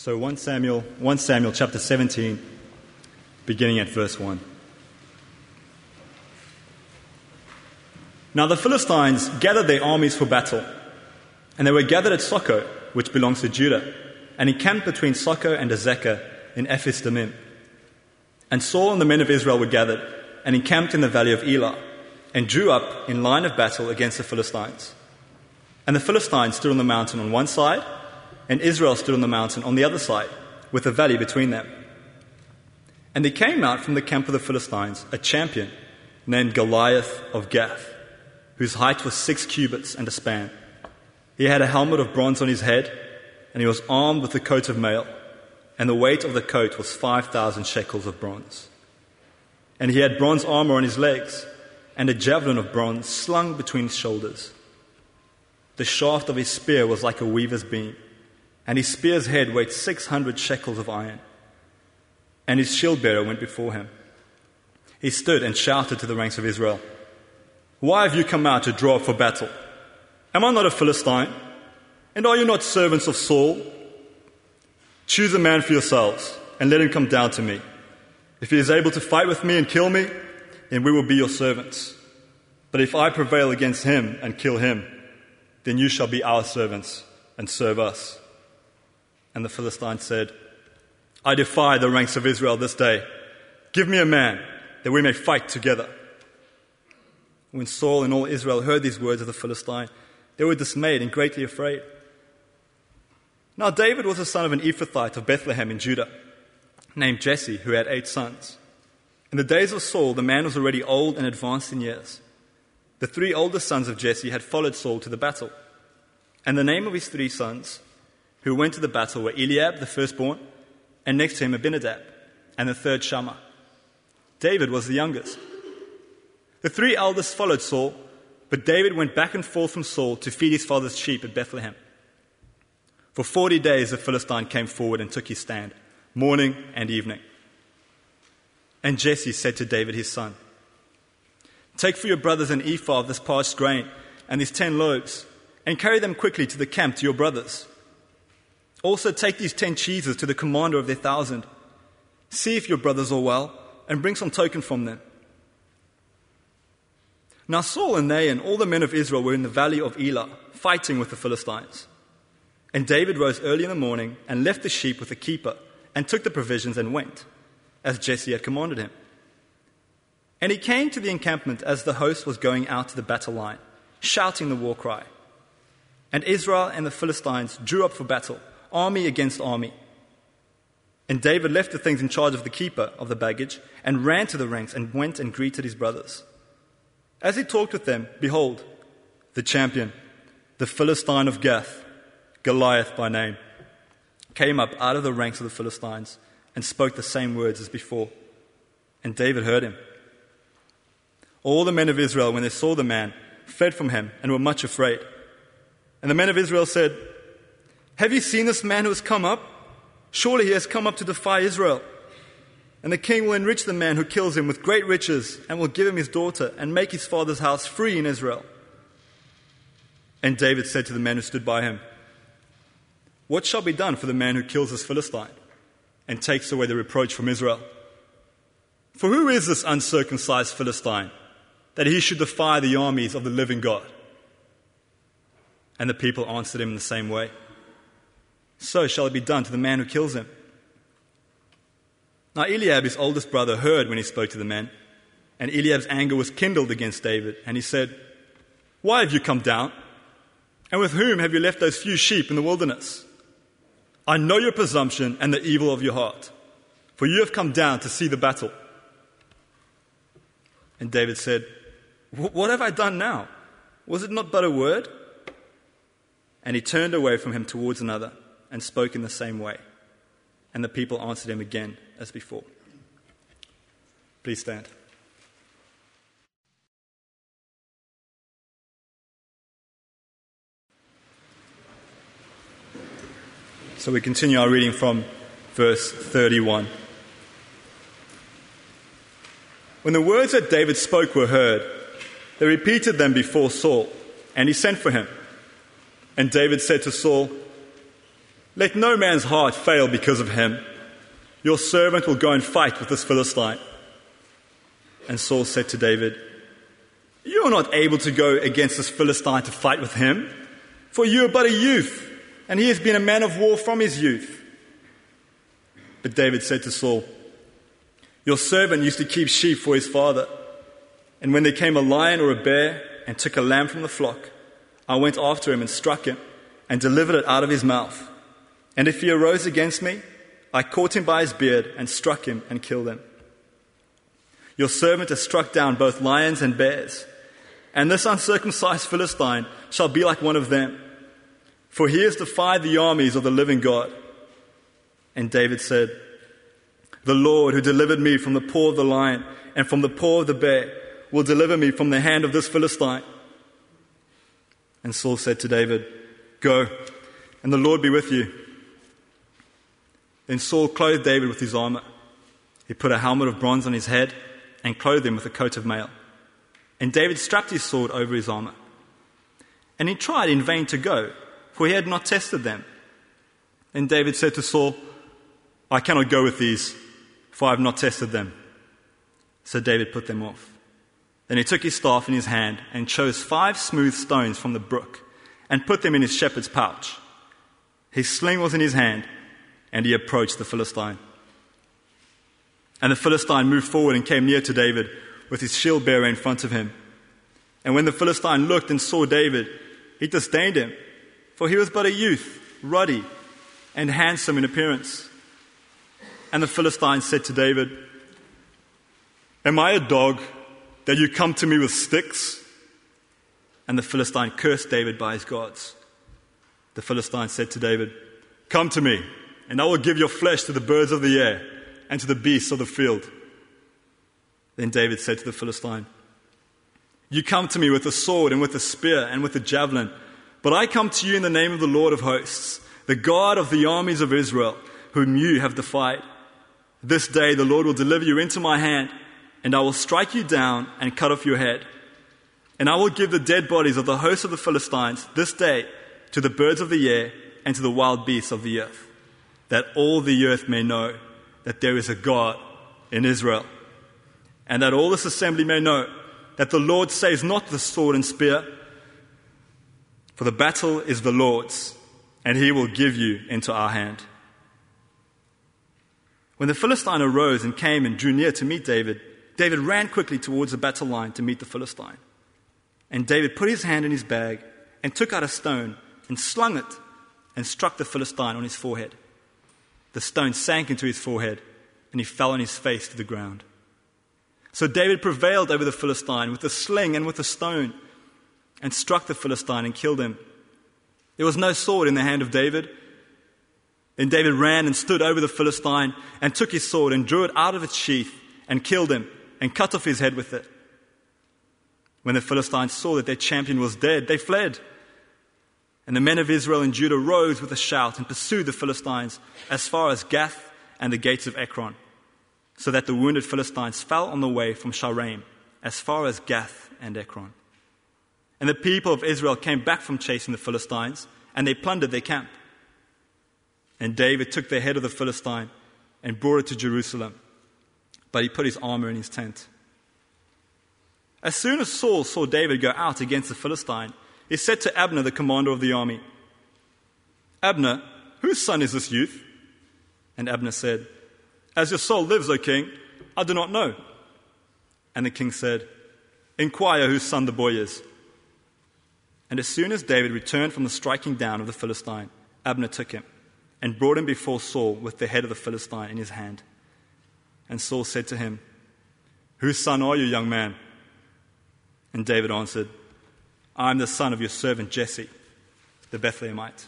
So 1 Samuel chapter 17, beginning at verse 1. Now the Philistines gathered their armies for battle, and they were gathered at Socoh, which belongs to Judah, and encamped between Socoh and Azekah in Ephes-dammim. And Saul and the men of Israel were gathered, and encamped in the valley of Elah, and drew up in line of battle against the Philistines. And the Philistines stood on the mountain on one side, and Israel stood on the mountain on the other side, with a valley between them. And there came out from the camp of the Philistines a champion named Goliath of Gath, whose height was 6 cubits and a span. He had a helmet of bronze on his head, and he was armed with a coat of mail, and the weight of the coat was 5,000 shekels of bronze. And he had bronze armor on his legs, and a javelin of bronze slung between his shoulders. The shaft of his spear was like a weaver's beam, and his spear's head weighed 600 shekels of iron. And his shield-bearer went before him. He stood and shouted to the ranks of Israel, "Why have you come out to draw up for battle? Am I not a Philistine? And are you not servants of Saul? Choose a man for yourselves, and let him come down to me. If he is able to fight with me and kill me, then we will be your servants. But if I prevail against him and kill him, then you shall be our servants and serve us." And the Philistines said, "I defy the ranks of Israel this day. Give me a man, that we may fight together." When Saul and all Israel heard these words of the Philistine, they were dismayed and greatly afraid. Now David was the son of an Ephrathite of Bethlehem in Judah, named Jesse, who had 8 sons. In the days of Saul, the man was already old and advanced in years. The 3 oldest sons of Jesse had followed Saul to the battle. And the name of his 3 sons who went to the battle were Eliab, the firstborn, and next to him Abinadab, and the third Shammah. David was the youngest. The 3 eldest followed Saul, but David went back and forth from Saul to feed his father's sheep at Bethlehem. For 40 days the Philistine came forward and took his stand, morning and evening. And Jesse said to David his son, "Take for your brothers an ephah of this parched grain and these 10 loaves, and carry them quickly to the camp to your brothers. Also take these 10 cheeses to the commander of their 1,000. See if your brothers are well, and bring some token from them." Now Saul and they and all the men of Israel were in the valley of Elah, fighting with the Philistines. And David rose early in the morning and left the sheep with the keeper, and took the provisions and went, as Jesse had commanded him. And he came to the encampment as the host was going out to the battle line, shouting the war cry. And Israel and the Philistines drew up for battle, army against army. And David left the things in charge of the keeper of the baggage, and ran to the ranks and went and greeted his brothers. As he talked with them, behold, the champion, the Philistine of Gath, Goliath by name, came up out of the ranks of the Philistines and spoke the same words as before. And David heard him. All the men of Israel, when they saw the man, fled from him and were much afraid. And the men of Israel said, "Have you seen this man who has come up? Surely he has come up to defy Israel. And the king will enrich the man who kills him with great riches, and will give him his daughter, and make his father's house free in Israel." And David said to the men who stood by him, "What shall be done for the man who kills this Philistine, and takes away the reproach from Israel? For who is this uncircumcised Philistine, that he should defy the armies of the living God?" And the people answered him in the same way, "So shall it be done to the man who kills him." Now Eliab, his oldest brother, heard when he spoke to the men, and Eliab's anger was kindled against David, and he said, "Why have you come down? And with whom have you left those few sheep in the wilderness? I know your presumption and the evil of your heart, for you have come down to see the battle." And David said, "What have I done now? Was it not but a word?" And he turned away from him towards another, and spoke in the same way. And the people answered him again as before. Please stand. So we continue our reading from verse 31. When the words that David spoke were heard, they repeated them before Saul, and he sent for him. And David said to Saul, Let no man's heart fail because of him. Your servant will go and fight with this Philistine." And Saul said to David, "You are not able to go against this Philistine to fight with him, for you are but a youth, and he has been a man of war from his youth." But David said to Saul, "Your servant used to keep sheep for his father, and when there came a lion or a bear and took a lamb from the flock, I went after him and struck him and delivered it out of his mouth. And if he arose against me, I caught him by his beard and struck him and killed him. Your servant has struck down both lions and bears, and this uncircumcised Philistine shall be like one of them, for he has defied the armies of the living God." And David said, "The Lord who delivered me from the paw of the lion and from the paw of the bear will deliver me from the hand of this Philistine." And Saul said to David, "Go, and the Lord be with you." Then Saul clothed David with his armor. He put a helmet of bronze on his head and clothed him with a coat of mail. And David strapped his sword over his armor. And he tried in vain to go, for he had not tested them. Then David said to Saul, "I cannot go with these, for I have not tested them." So David put them off. Then he took his staff in his hand and chose 5 smooth stones from the brook and put them in his shepherd's pouch. His sling was in his hand, and he approached the Philistine. And the Philistine moved forward and came near to David with his shield bearer in front of him. And when the Philistine looked and saw David, he disdained him, for he was but a youth, ruddy and handsome in appearance. And the Philistine said to David, "Am I a dog that you come to me with sticks?" And the Philistine cursed David by his gods. The Philistine said to David, "Come to me, and I will give your flesh to the birds of the air and to the beasts of the field." Then David said to the Philistine, "You come to me with a sword and with a spear and with a javelin, but I come to you in the name of the Lord of hosts, the God of the armies of Israel, whom you have defied. This day the Lord will deliver you into my hand, and I will strike you down and cut off your head. And I will give the dead bodies of the host of the Philistines this day to the birds of the air and to the wild beasts of the earth, that all the earth may know that there is a God in Israel, and that all this assembly may know that the Lord saves not with sword and spear, for the battle is the Lord's, and he will give you into our hand." When the Philistine arose and came and drew near to meet David, David ran quickly towards the battle line to meet the Philistine. And David put his hand in his bag and took out a stone and slung it and struck the Philistine on his forehead. The stone sank into his forehead, and he fell on his face to the ground. So David prevailed over the Philistine with a sling and with a stone, and struck the Philistine and killed him. There was no sword in the hand of David. Then David ran and stood over the Philistine and took his sword and drew it out of its sheath and killed him and cut off his head with it. When the Philistines saw that their champion was dead, they fled. And the men of Israel and Judah rose with a shout and pursued the Philistines as far as Gath and the gates of Ekron, so that the wounded Philistines fell on the way from Shaaraim as far as Gath and Ekron. And the people of Israel came back from chasing the Philistines, and they plundered their camp. And David took the head of the Philistine and brought it to Jerusalem, but he put his armor in his tent. As soon as Saul saw David go out against the Philistine, he said to Abner, the commander of the army, "Abner, whose son is this youth?" And Abner said, "As your soul lives, O king, I do not know." And the king said, "Inquire whose son the boy is." And as soon as David returned from the striking down of the Philistine, Abner took him and brought him before Saul with the head of the Philistine in his hand. And Saul said to him, "Whose son are you, young man?" And David answered, "I am the son of your servant Jesse, the Bethlehemite."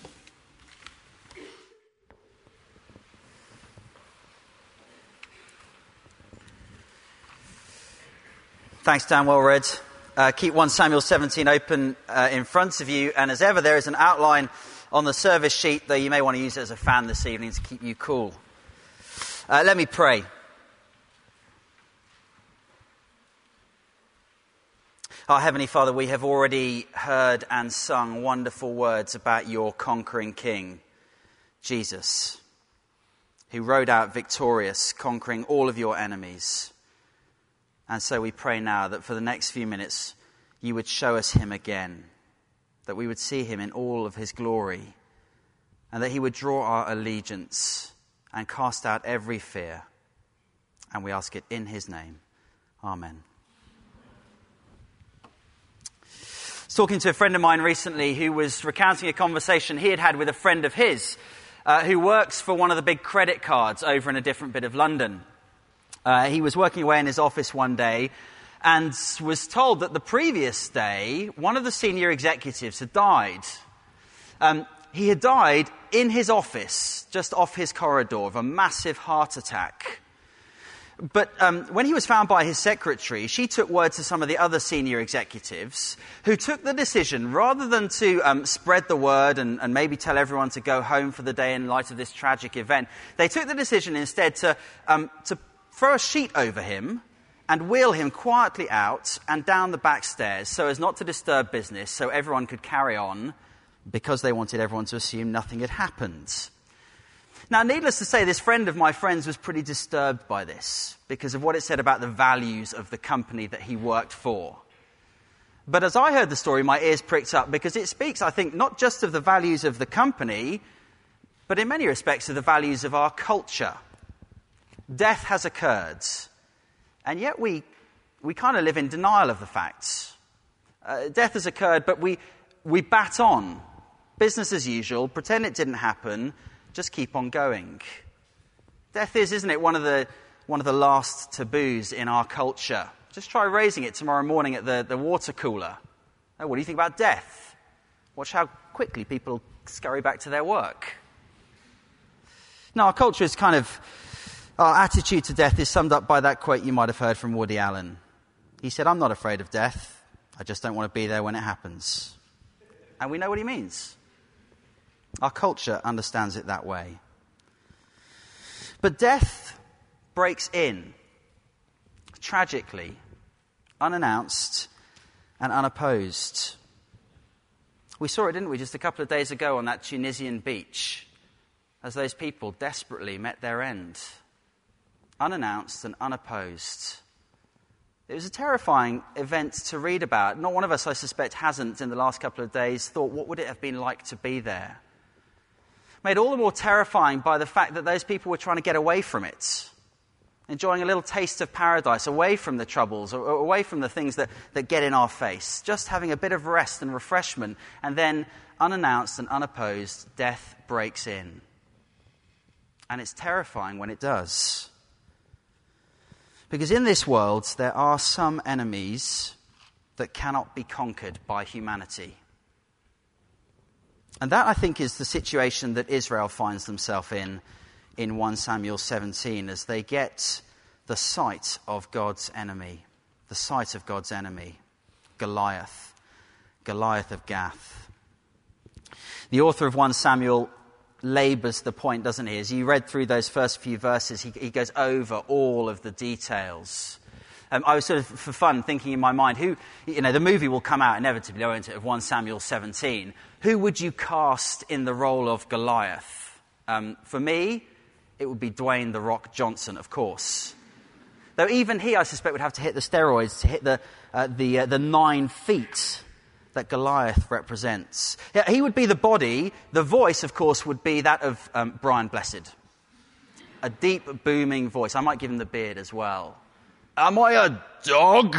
Thanks, Dan. Well read. Keep 1 Samuel 17 open in front of you. And as ever, there is an outline on the service sheet, though you may want to use it as a fan this evening to keep you cool. Let me pray. Our Heavenly Father, we have already heard and sung wonderful words about your conquering King, Jesus, who rode out victorious, conquering all of your enemies. And so we pray now that for the next few minutes, you would show us him again, that we would see him in all of his glory, and that he would draw our allegiance and cast out every fear. And we ask it in his name. Amen. I was talking to a friend of mine recently who was recounting a conversation he had had with a friend of his who works for one of the big credit cards over in a different bit of London. He was working away in his office one day and was told that the previous day, one of the senior executives had died. He had died in his office, just off his corridor, of a massive heart attack. But when he was found by his secretary, she took word to some of the other senior executives who took the decision, rather than to spread the word and maybe tell everyone to go home for the day in light of this tragic event, they took the decision instead to throw a sheet over him and wheel him quietly out and down the back stairs so as not to disturb business, so everyone could carry on, because they wanted everyone to assume nothing had happened. Now, needless to say, this friend of my friend's was pretty disturbed by this because of what it said about the values of the company that he worked for. But as I heard the story, my ears pricked up because it speaks, I think, not just of the values of the company, but in many respects of the values of our culture. Death has occurred, and yet we kind of live in denial of the facts. Death has occurred, but we bat on. Business as usual, pretend it didn't happen, just keep on going. Death is, isn't it, one of the last taboos in our culture. Just try raising it tomorrow morning at the water cooler. Oh, what do you think about death? Watch how quickly people scurry back to their work. Now, our culture is our attitude to death is summed up by that quote you might have heard from Woody Allen. He said, "I'm not afraid of death. I just don't want to be there when it happens." And we know what he means. Our culture understands it that way. But death breaks in, tragically, unannounced and unopposed. We saw it, didn't we, just a couple of days ago on that Tunisian beach, as those people desperately met their end. Unannounced and unopposed. It was a terrifying event to read about. Not one of us, I suspect, hasn't, in the last couple of days, thought, what would it have been like to be there? Made all the more terrifying by the fact that those people were trying to get away from it, enjoying a little taste of paradise, away from the troubles, or away from the things that get in our face, just having a bit of rest and refreshment, and then, unannounced and unopposed, death breaks in. And it's terrifying when it does. Because in this world, there are some enemies that cannot be conquered by humanity. And that, I think, is the situation that Israel finds themselves in 1 Samuel 17, as they get the sight of God's enemy, Goliath of Gath. The author of 1 Samuel labours the point, doesn't he? As you read through those first few verses, he goes over all of the details. I was sort of, for fun, thinking in my mind, the movie will come out inevitably, won't it, of 1 Samuel 17. Who would you cast in the role of Goliath? For me, it would be Dwayne "The Rock" Johnson, of course. Though even he, I suspect, would have to hit the steroids to hit the 9 feet that Goliath represents. Yeah, he would be the body. The voice, of course, would be that of Brian Blessed. A deep, booming voice. I might give him the beard as well. Am I a dog?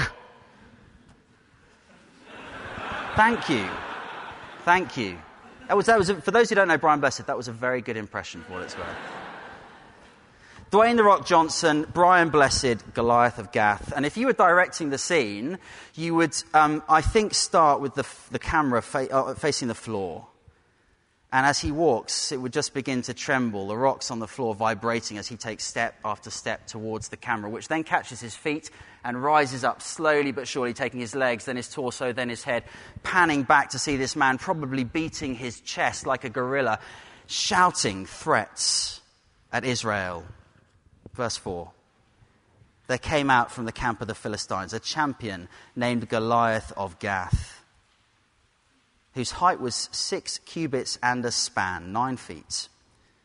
Thank you. That was for those who don't know Brian Blessed, that was a very good impression for what it's worth. Dwayne "The Rock" Johnson, Brian Blessed, Goliath of Gath. And if you were directing the scene, you would, I think, start with the camera facing the floor. And as he walks, it would just begin to tremble, the rocks on the floor vibrating as he takes step after step towards the camera, which then catches his feet and rises up slowly but surely, taking his legs, then his torso, then his head, panning back to see this man probably beating his chest like a gorilla, shouting threats at Israel. Verse 4. There came out from the camp of the Philistines a champion named Goliath of Gath, whose height was 6 cubits and a span, 9 feet.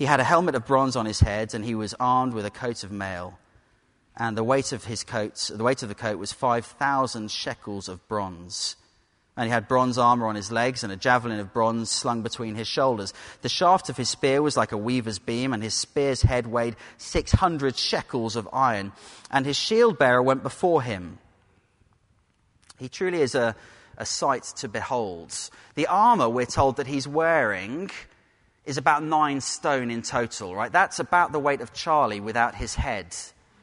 He had a helmet of bronze on his head, and he was armed with a coat of mail. And the weight of the coat was 5,000 shekels of bronze. And he had bronze armor on his legs and a javelin of bronze slung between his shoulders. The shaft of his spear was like a weaver's beam, and his spear's head weighed 600 shekels of iron. And his shield bearer went before him. He truly is a sight to behold. The armor, we're told, that he's wearing is about 9 stone in total, right? That's about the weight of Charlie without his head.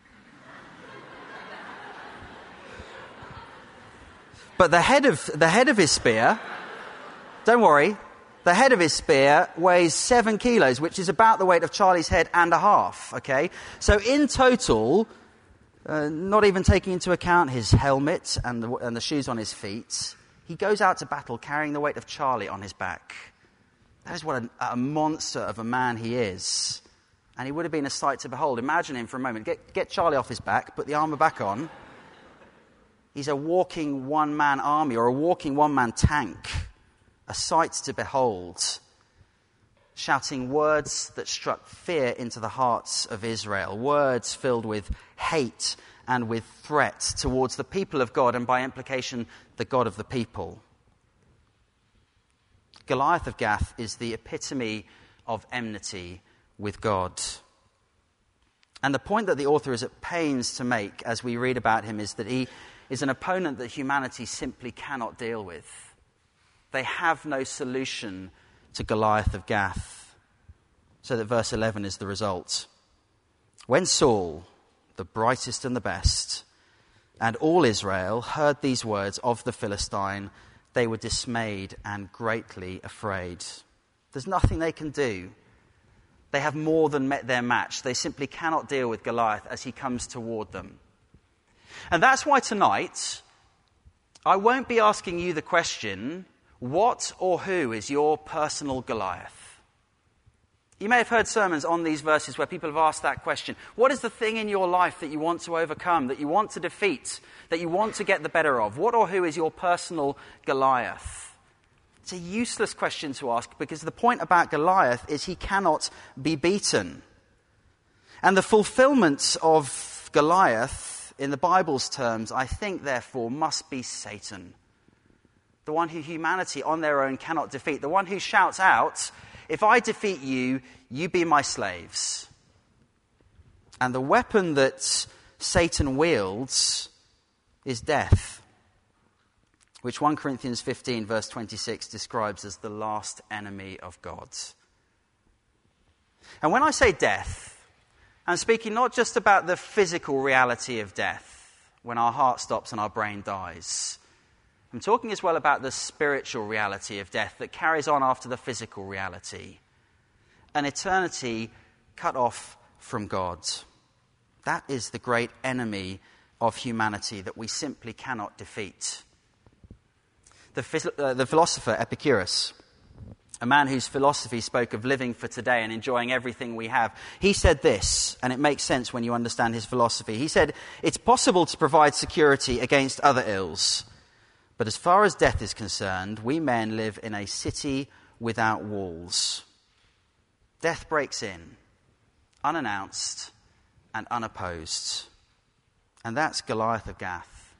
But the head of his spear, don't worry, the head of his spear weighs 7 kilos, which is about the weight of Charlie's head and a half, okay? So in total, not even taking into account his helmet and the shoes on his feet, he goes out to battle carrying the weight of Charlie on his back. That is what a monster of a man he is. And he would have been a sight to behold. Imagine him for a moment. Get Charlie off his back, put the armor back on. He's a walking one-man army or a walking one-man tank, a sight to behold, shouting words that struck fear into the hearts of Israel, words filled with hate and with threat towards the people of God and by implication the God of the people. Goliath of Gath is the epitome of enmity with God. And the point that the author is at pains to make as we read about him is that he is an opponent that humanity simply cannot deal with. They have no solution to Goliath of Gath. So that verse 11 is the result. When Saul, the brightest and the best, and all Israel heard these words of the Philistine, they were dismayed and greatly afraid. There's nothing they can do. They have more than met their match. They simply cannot deal with Goliath as he comes toward them. And that's why tonight, I won't be asking you the question, what or who is your personal Goliath? You may have heard sermons on these verses where people have asked that question. What is the thing in your life that you want to overcome, that you want to defeat, that you want to get the better of? What or who is your personal Goliath? It's a useless question to ask because the point about Goliath is he cannot be beaten. And the fulfillment of Goliath, in the Bible's terms, I think, therefore, must be Satan. The one who humanity on their own cannot defeat. The one who shouts out, if I defeat you, you be my slaves. And the weapon that Satan wields is death, which 1 Corinthians 15, verse 26, describes as the last enemy of God. And when I say death, I'm speaking not just about the physical reality of death, when our heart stops and our brain dies. I'm talking as well about the spiritual reality of death that carries on after the physical reality. An eternity cut off from God. That is the great enemy of humanity that we simply cannot defeat. The philosopher Epicurus, a man whose philosophy spoke of living for today and enjoying everything we have, he said this, and it makes sense when you understand his philosophy. He said, it's possible to provide security against other ills, but as far as death is concerned, we men live in a city without walls. Death breaks in, unannounced and unopposed. And that's Goliath of Gath.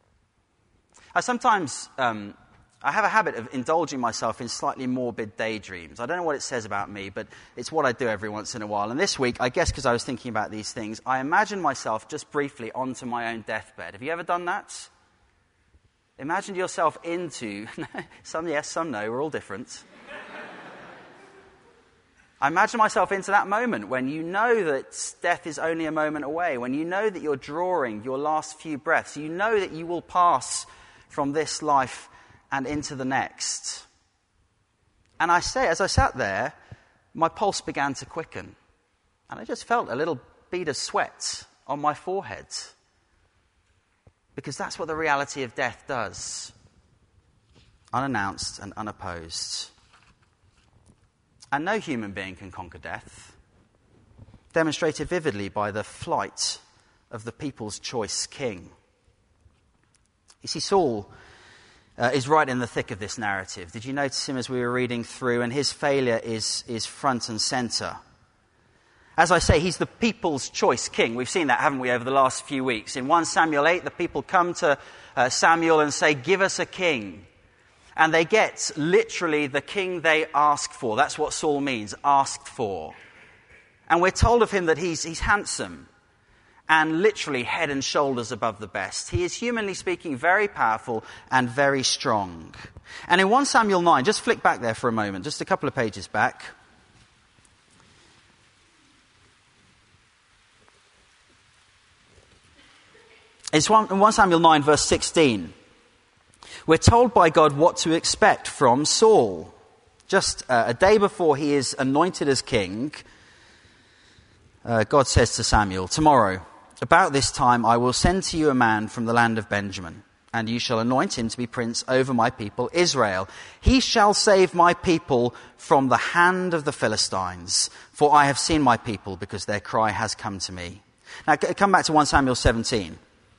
I have a habit of indulging myself in slightly morbid daydreams. I don't know what it says about me, but it's what I do every once in a while. And this week, I guess because I was thinking about these things, I imagined myself just briefly onto my own deathbed. Have you ever done that? Imagined yourself into... some yes, some no, we're all different. I imagine myself into that moment when you know that death is only a moment away, when you know that you're drawing your last few breaths, you know that you will pass from this life and into the next. And I say, as I sat there, my pulse began to quicken. And I just felt a little bead of sweat on my forehead. Because that's what the reality of death does. Unannounced and unopposed. And no human being can conquer death. Demonstrated vividly by the flight of the people's choice king. You see, Saul is right in the thick of this narrative. Did you notice him as we were reading through? And his failure is front and center. As I say, he's the people's choice king. We've seen that, haven't we, over the last few weeks. In 1 Samuel 8, the people come to Samuel and say, give us a king. And they get literally the king they asked for. That's what Saul means, asked for. And we're told of him that he's handsome and literally head and shoulders above the best. He is, humanly speaking, very powerful and very strong. And in 1 Samuel 9, just flick back there for a moment, just a couple of pages back. It's in 1 Samuel 9, verse 16. We're told by God what to expect from Saul. Just a day before he is anointed as king, God says to Samuel, tomorrow, about this time, I will send to you a man from the land of Benjamin, and you shall anoint him to be prince over my people Israel. He shall save my people from the hand of the Philistines, for I have seen my people because their cry has come to me. Now, come back to 1 Samuel 17.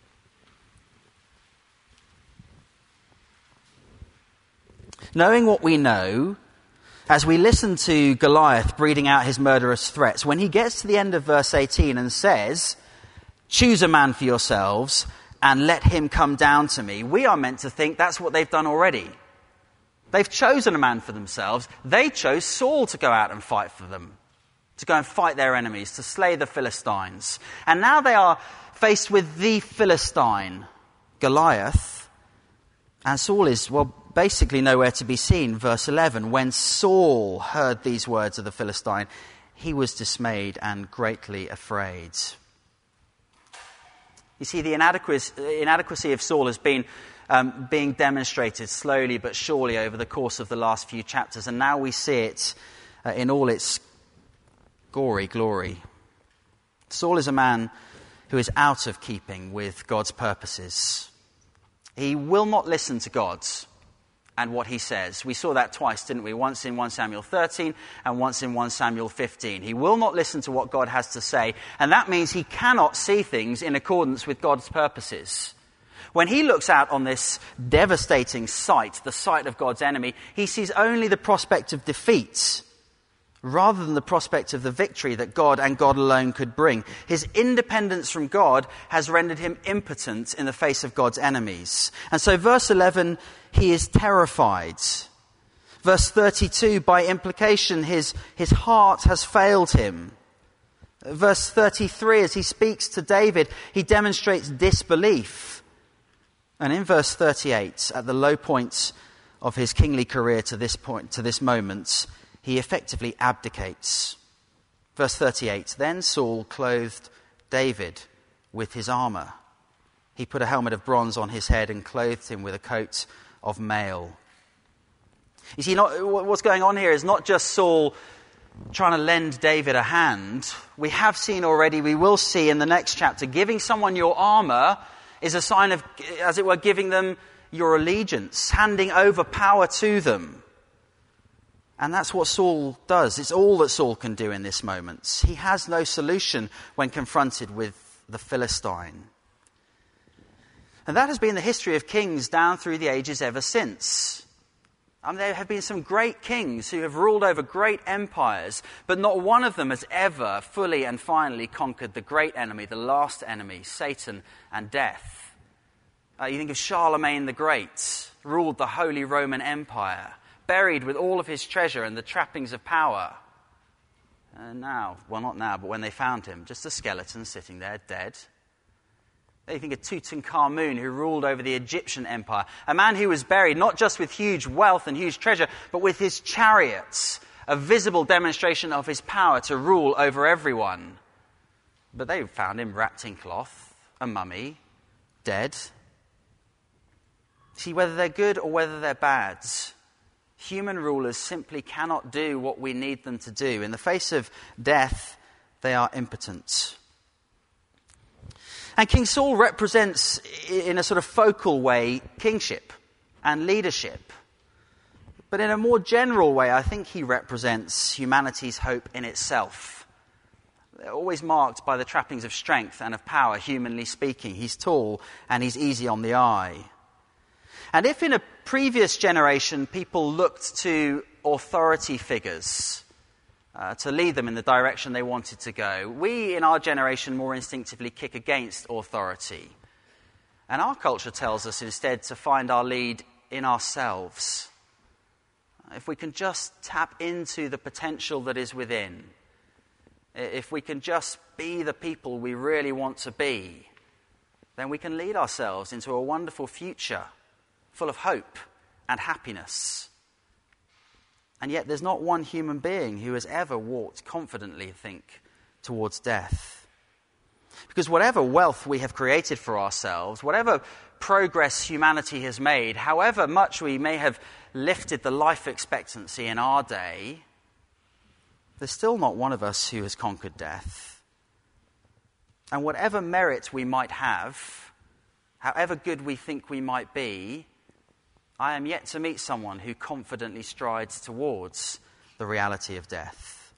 Knowing what we know, as we listen to Goliath breathing out his murderous threats, when he gets to the end of verse 18 and says, choose a man for yourselves and let him come down to me, we are meant to think that's what they've done already. They've chosen a man for themselves. They chose Saul to go out and fight for them, to go and fight their enemies, to slay the Philistines. And now they are faced with the Philistine, Goliath, and Saul is, basically nowhere to be seen. Verse 11, when Saul heard these words of the Philistine, he was dismayed and greatly afraid. You see, the inadequacy of Saul has been being demonstrated slowly but surely over the course of the last few chapters, and now we see it in all its gory glory. Saul is a man who is out of keeping with God's purposes. He will not listen to God and what he says. We saw that twice, didn't we? Once in 1 Samuel 13 and once in 1 Samuel 15. He will not listen to what God has to say, and that means he cannot see things in accordance with God's purposes. When he looks out on this devastating sight, the sight of God's enemy, he sees only the prospect of defeat rather than the prospect of the victory that God and God alone could bring. His independence from God has rendered him impotent in the face of God's enemies. And so verse 11, he is terrified. Verse 32, by implication, his heart has failed him. Verse 33, as he speaks to David, he demonstrates disbelief. And in verse 38, at the low point of his kingly career to this moment, he effectively abdicates. Verse 38, then Saul clothed David with his armor. He put a helmet of bronze on his head and clothed him with a coat of mail. You see, what's going on here is not just Saul trying to lend David a hand. We have seen already, we will see in the next chapter, giving someone your armor is a sign of, as it were, giving them your allegiance, handing over power to them. And that's what Saul does. It's all that Saul can do in this moment. He has no solution when confronted with the Philistine. And that has been the history of kings down through the ages ever since. There have been some great kings who have ruled over great empires, but not one of them has ever fully and finally conquered the great enemy, the last enemy, Satan and death. You think of Charlemagne the Great, ruled the Holy Roman Empire, buried with all of his treasure and the trappings of power. And now, well, not now, but when they found him, just a skeleton sitting there, dead. You think of Tutankhamun, who ruled over the Egyptian empire, a man who was buried not just with huge wealth and huge treasure, but with his chariots, a visible demonstration of his power to rule over everyone. But they found him wrapped in cloth, a mummy, dead. See, whether they're good or whether they're bad, human rulers simply cannot do what we need them to do. In the face of death, they are impotent. And King Saul represents, in a sort of focal way, kingship and leadership. But in a more general way, I think he represents humanity's hope in itself. They're always marked by the trappings of strength and of power, humanly speaking. He's tall and he's easy on the eye. And if in a previous generation people looked to authority figures to lead them in the direction they wanted to go. We, in our generation, more instinctively kick against authority. And our culture tells us instead to find our lead in ourselves. If we can just tap into the potential that is within, if we can just be the people we really want to be, then we can lead ourselves into a wonderful future full of hope and happiness. And yet there's not one human being who has ever walked confidently, I think, towards death. Because whatever wealth we have created for ourselves, whatever progress humanity has made, however much we may have lifted the life expectancy in our day, there's still not one of us who has conquered death. And whatever merit we might have, however good we think we might be, I am yet to meet someone who confidently strides towards the reality of death.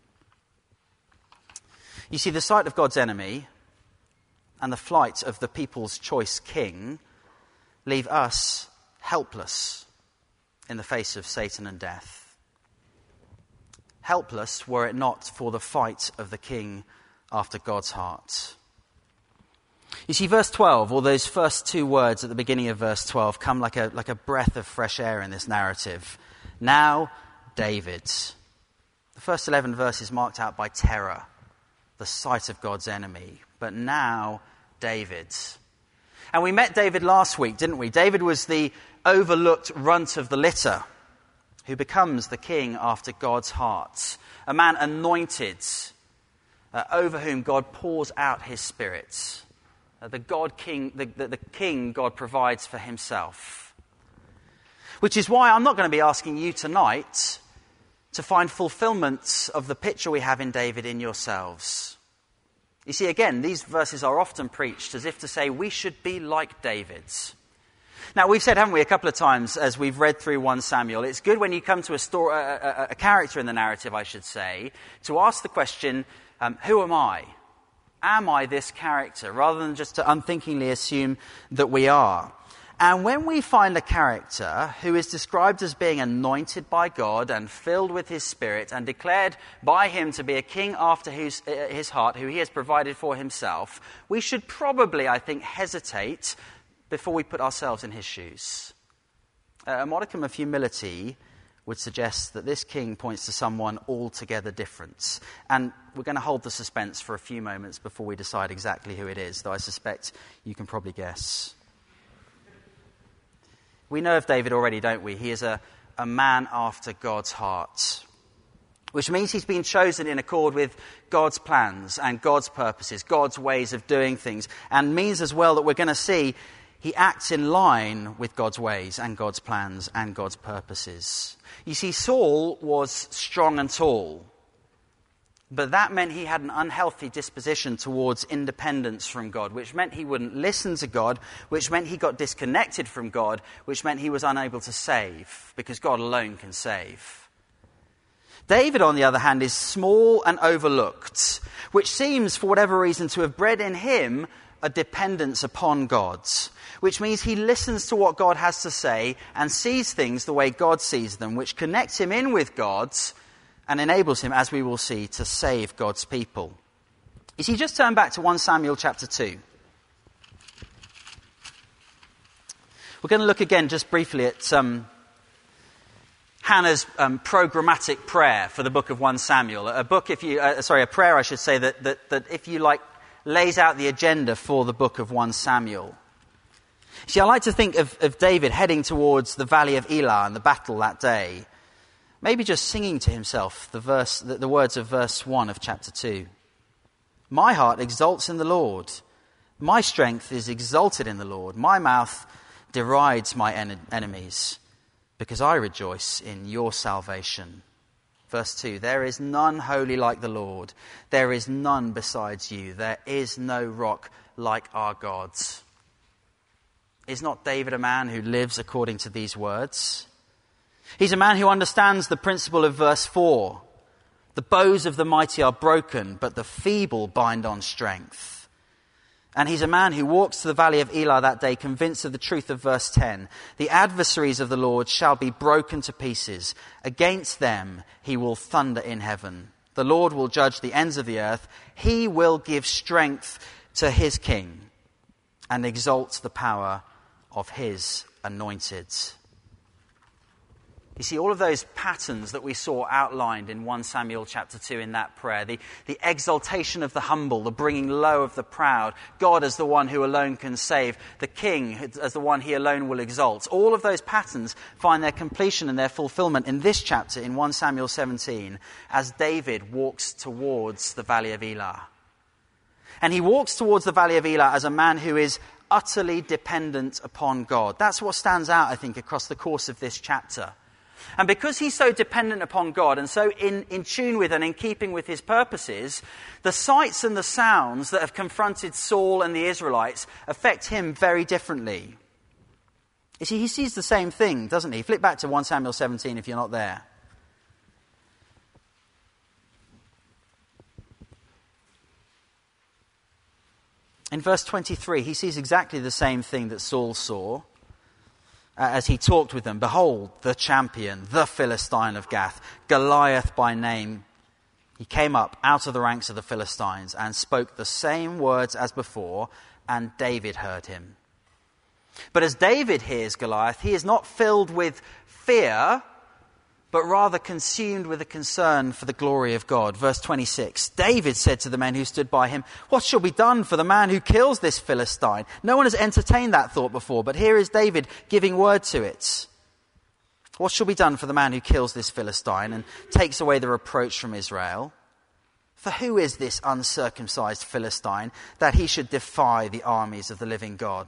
You see, the sight of God's enemy and the flight of the people's choice king leave us helpless in the face of Satan and death. Helpless were it not for the fight of the king after God's heart. You see, verse 12, or those first two words at the beginning of verse 12, come like a breath of fresh air in this narrative. Now, David. The first 11 verses marked out by terror, the sight of God's enemy. But now, David. And we met David last week, didn't we? David was the overlooked runt of the litter who becomes the king after God's heart. A man anointed, over whom God pours out his Spirit. The king God provides for himself. Which is why I'm not going to be asking you tonight to find fulfillment of the picture we have in David in yourselves. You see, again, these verses are often preached as if to say we should be like David's. Now, we've said, haven't we, a couple of times as we've read through 1 Samuel, it's good when you come to a character in the narrative, I should say, to ask the question, who am I? Am I this character? Rather than just to unthinkingly assume that we are. And when we find a character who is described as being anointed by God and filled with his Spirit and declared by him to be a king after his heart, who he has provided for himself, we should probably, I think, hesitate before we put ourselves in his shoes. A modicum of humility would suggest that this king points to someone altogether different. And we're going to hold the suspense for a few moments before we decide exactly who it is, though I suspect you can probably guess. We know of David already, don't we? He is a man after God's heart, which means he's been chosen in accord with God's plans and God's purposes, God's ways of doing things, and means as well that we're going to see he acts in line with God's ways and God's plans and God's purposes. You see, Saul was strong and tall, but that meant he had an unhealthy disposition towards independence from God, which meant he wouldn't listen to God, which meant he got disconnected from God, which meant he was unable to save, because God alone can save. David, on the other hand, is small and overlooked, which seems, for whatever reason, to have bred in him a dependence upon God, which means he listens to what God has to say and sees things the way God sees them, which connects him in with God and enables him, as we will see, to save God's people. You see, just turn back to 1 Samuel chapter 2. We're going to look again just briefly at Hannah's programmatic prayer for the book of 1 Samuel. A prayer, I should say, that if you like, lays out the agenda for the book of 1 Samuel. See, I like to think of David heading towards the valley of Elah and the battle that day, maybe just singing to himself the words of verse 1 of chapter 2. My heart exalts in the Lord. My strength is exalted in the Lord. My mouth derides my enemies, because I rejoice in your salvation. Verse 2, there is none holy like the Lord. There is none besides you. There is no rock like our God's. Is not David a man who lives according to these words? He's a man who understands the principle of verse 4. The bows of the mighty are broken, but the feeble bind on strength. And he's a man who walks to the valley of Elah that day, convinced of the truth of verse 10. The adversaries of the Lord shall be broken to pieces. Against them he will thunder in heaven. The Lord will judge the ends of the earth. He will give strength to his king and exalt the power of his anointed. You see, all of those patterns that we saw outlined in 1 Samuel chapter 2 in that prayer, the exaltation of the humble, the bringing low of the proud, God as the one who alone can save, the king as the one he alone will exalt, all of those patterns find their completion and their fulfillment in this chapter in 1 Samuel 17 as David walks towards the Valley of Elah. And he walks towards the Valley of Elah as a man who is utterly dependent upon God. That's what stands out, I think, across the course of this chapter. And because he's so dependent upon God and so in tune with and in keeping with his purposes, the sights and the sounds that have confronted Saul and the Israelites affect him very differently. You see, he sees the same thing, doesn't he? Flip back to 1 Samuel 17 if you're not there. In verse 23, he sees exactly the same thing that Saul saw. As he talked with them, behold, the champion, the Philistine of Gath, Goliath by name. He came up out of the ranks of the Philistines and spoke the same words as before, and David heard him. But as David hears Goliath, he is not filled with fear, but rather consumed with a concern for the glory of God. Verse 26, David said to the men who stood by him, what shall be done for the man who kills this Philistine? No one has entertained that thought before, but here is David giving word to it. What shall be done for the man who kills this Philistine and takes away the reproach from Israel? For who is this uncircumcised Philistine that he should defy the armies of the living God?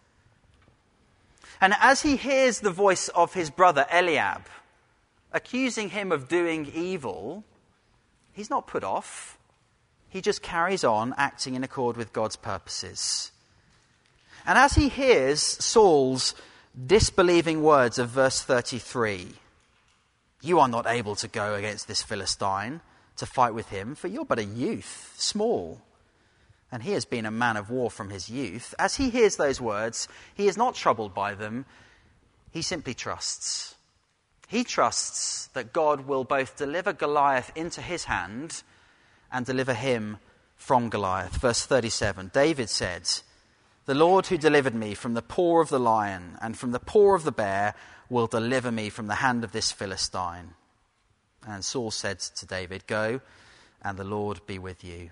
And as he hears the voice of his brother Eliab, accusing him of doing evil, he's not put off. He just carries on acting in accord with God's purposes. And as he hears Saul's disbelieving words of verse 33, you are not able to go against this Philistine to fight with him, for you're but a youth, small. And he has been a man of war from his youth. As he hears those words, he is not troubled by them. He simply trusts. He trusts that God will both deliver Goliath into his hand and deliver him from Goliath. Verse 37, David said, the Lord who delivered me from the paw of the lion and from the paw of the bear will deliver me from the hand of this Philistine. And Saul said to David, go, and the Lord be with you.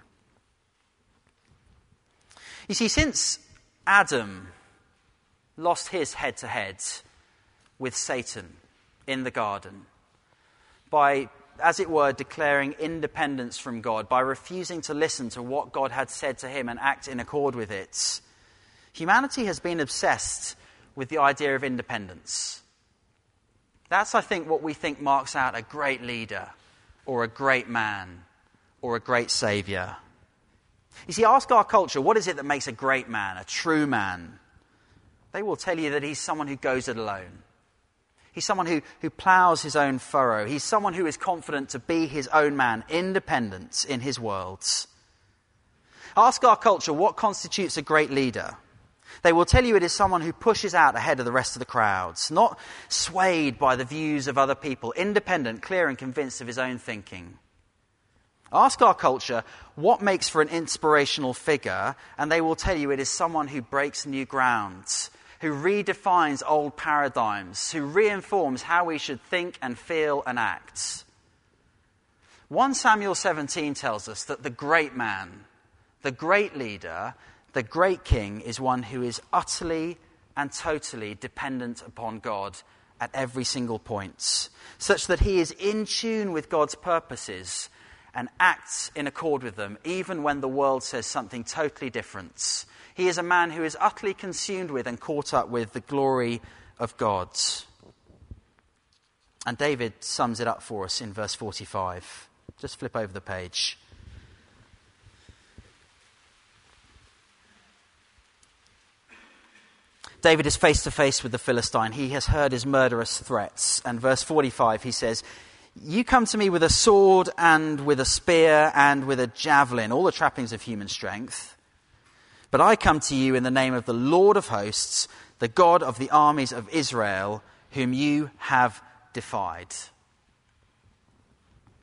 You see, since Adam lost his head-to-head with Satan in the garden, by, as it were, declaring independence from God, by refusing to listen to what God had said to him and act in accord with it, humanity has been obsessed with the idea of independence. That's, I think, what we think marks out a great leader, or a great man, or a great saviour. You see, ask our culture, what is it that makes a great man, a true man? They will tell you that he's someone who goes it alone. He's someone who ploughs his own furrow. He's someone who is confident to be his own man, independent in his worlds. Ask our culture what constitutes a great leader. They will tell you it is someone who pushes out ahead of the rest of the crowds, not swayed by the views of other people, independent, clear and convinced of his own thinking. Ask our culture what makes for an inspirational figure, and they will tell you it is someone who breaks new ground, who redefines old paradigms, who reinforms how we should think and feel and act. 1 Samuel 17 tells us that the great man, the great leader, the great king is one who is utterly and totally dependent upon God at every single point, such that he is in tune with God's purposes and acts in accord with them, even when the world says something totally different. He is a man who is utterly consumed with and caught up with the glory of God. And David sums it up for us in verse 45. Just flip over the page. David is face to face with the Philistine. He has heard his murderous threats. And verse 45, he says, you come to me with a sword and with a spear and with a javelin, all the trappings of human strength. But I come to you in the name of the Lord of hosts, the God of the armies of Israel, whom you have defied.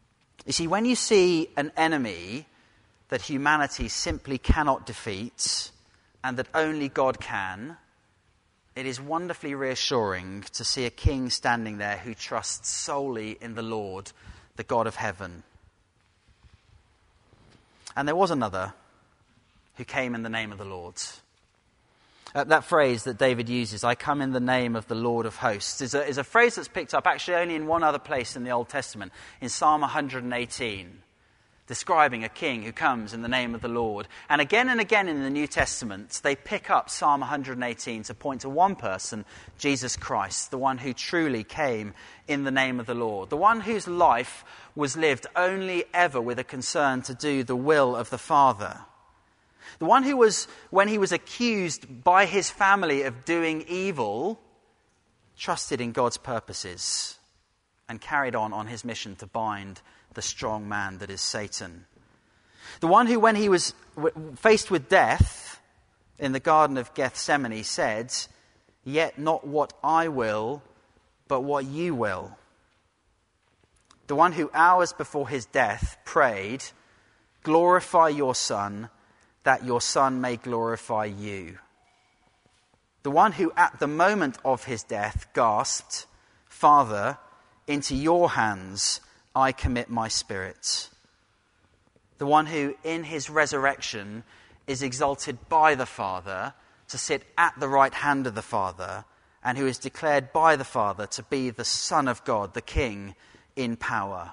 You see, when you see an enemy that humanity simply cannot defeat and that only God can, it is wonderfully reassuring to see a king standing there who trusts solely in the Lord, the God of heaven. And there was another who came in the name of the Lord. That phrase that David uses, "I come in the name of the Lord of hosts," is a phrase that's picked up actually only in one other place in the Old Testament, in Psalm 118, describing a king who comes in the name of the Lord. And again in the New Testament, they pick up Psalm 118 to point to one person, Jesus Christ, the one who truly came in the name of the Lord, the one whose life was lived only ever with a concern to do the will of the Father. The one who was, when he was accused by his family of doing evil, trusted in God's purposes and carried on his mission to bind the strong man that is Satan. The one who, when he was faced with death in the Garden of Gethsemane, said, "Yet not what I will, but what you will." The one who hours before his death prayed, "Glorify your Son, that your Son may glorify you." The one who at the moment of his death gasped, "Father, into your hands I commit my spirit." The one who in his resurrection is exalted by the Father to sit at the right hand of the Father, and who is declared by the Father to be the Son of God, the King in power.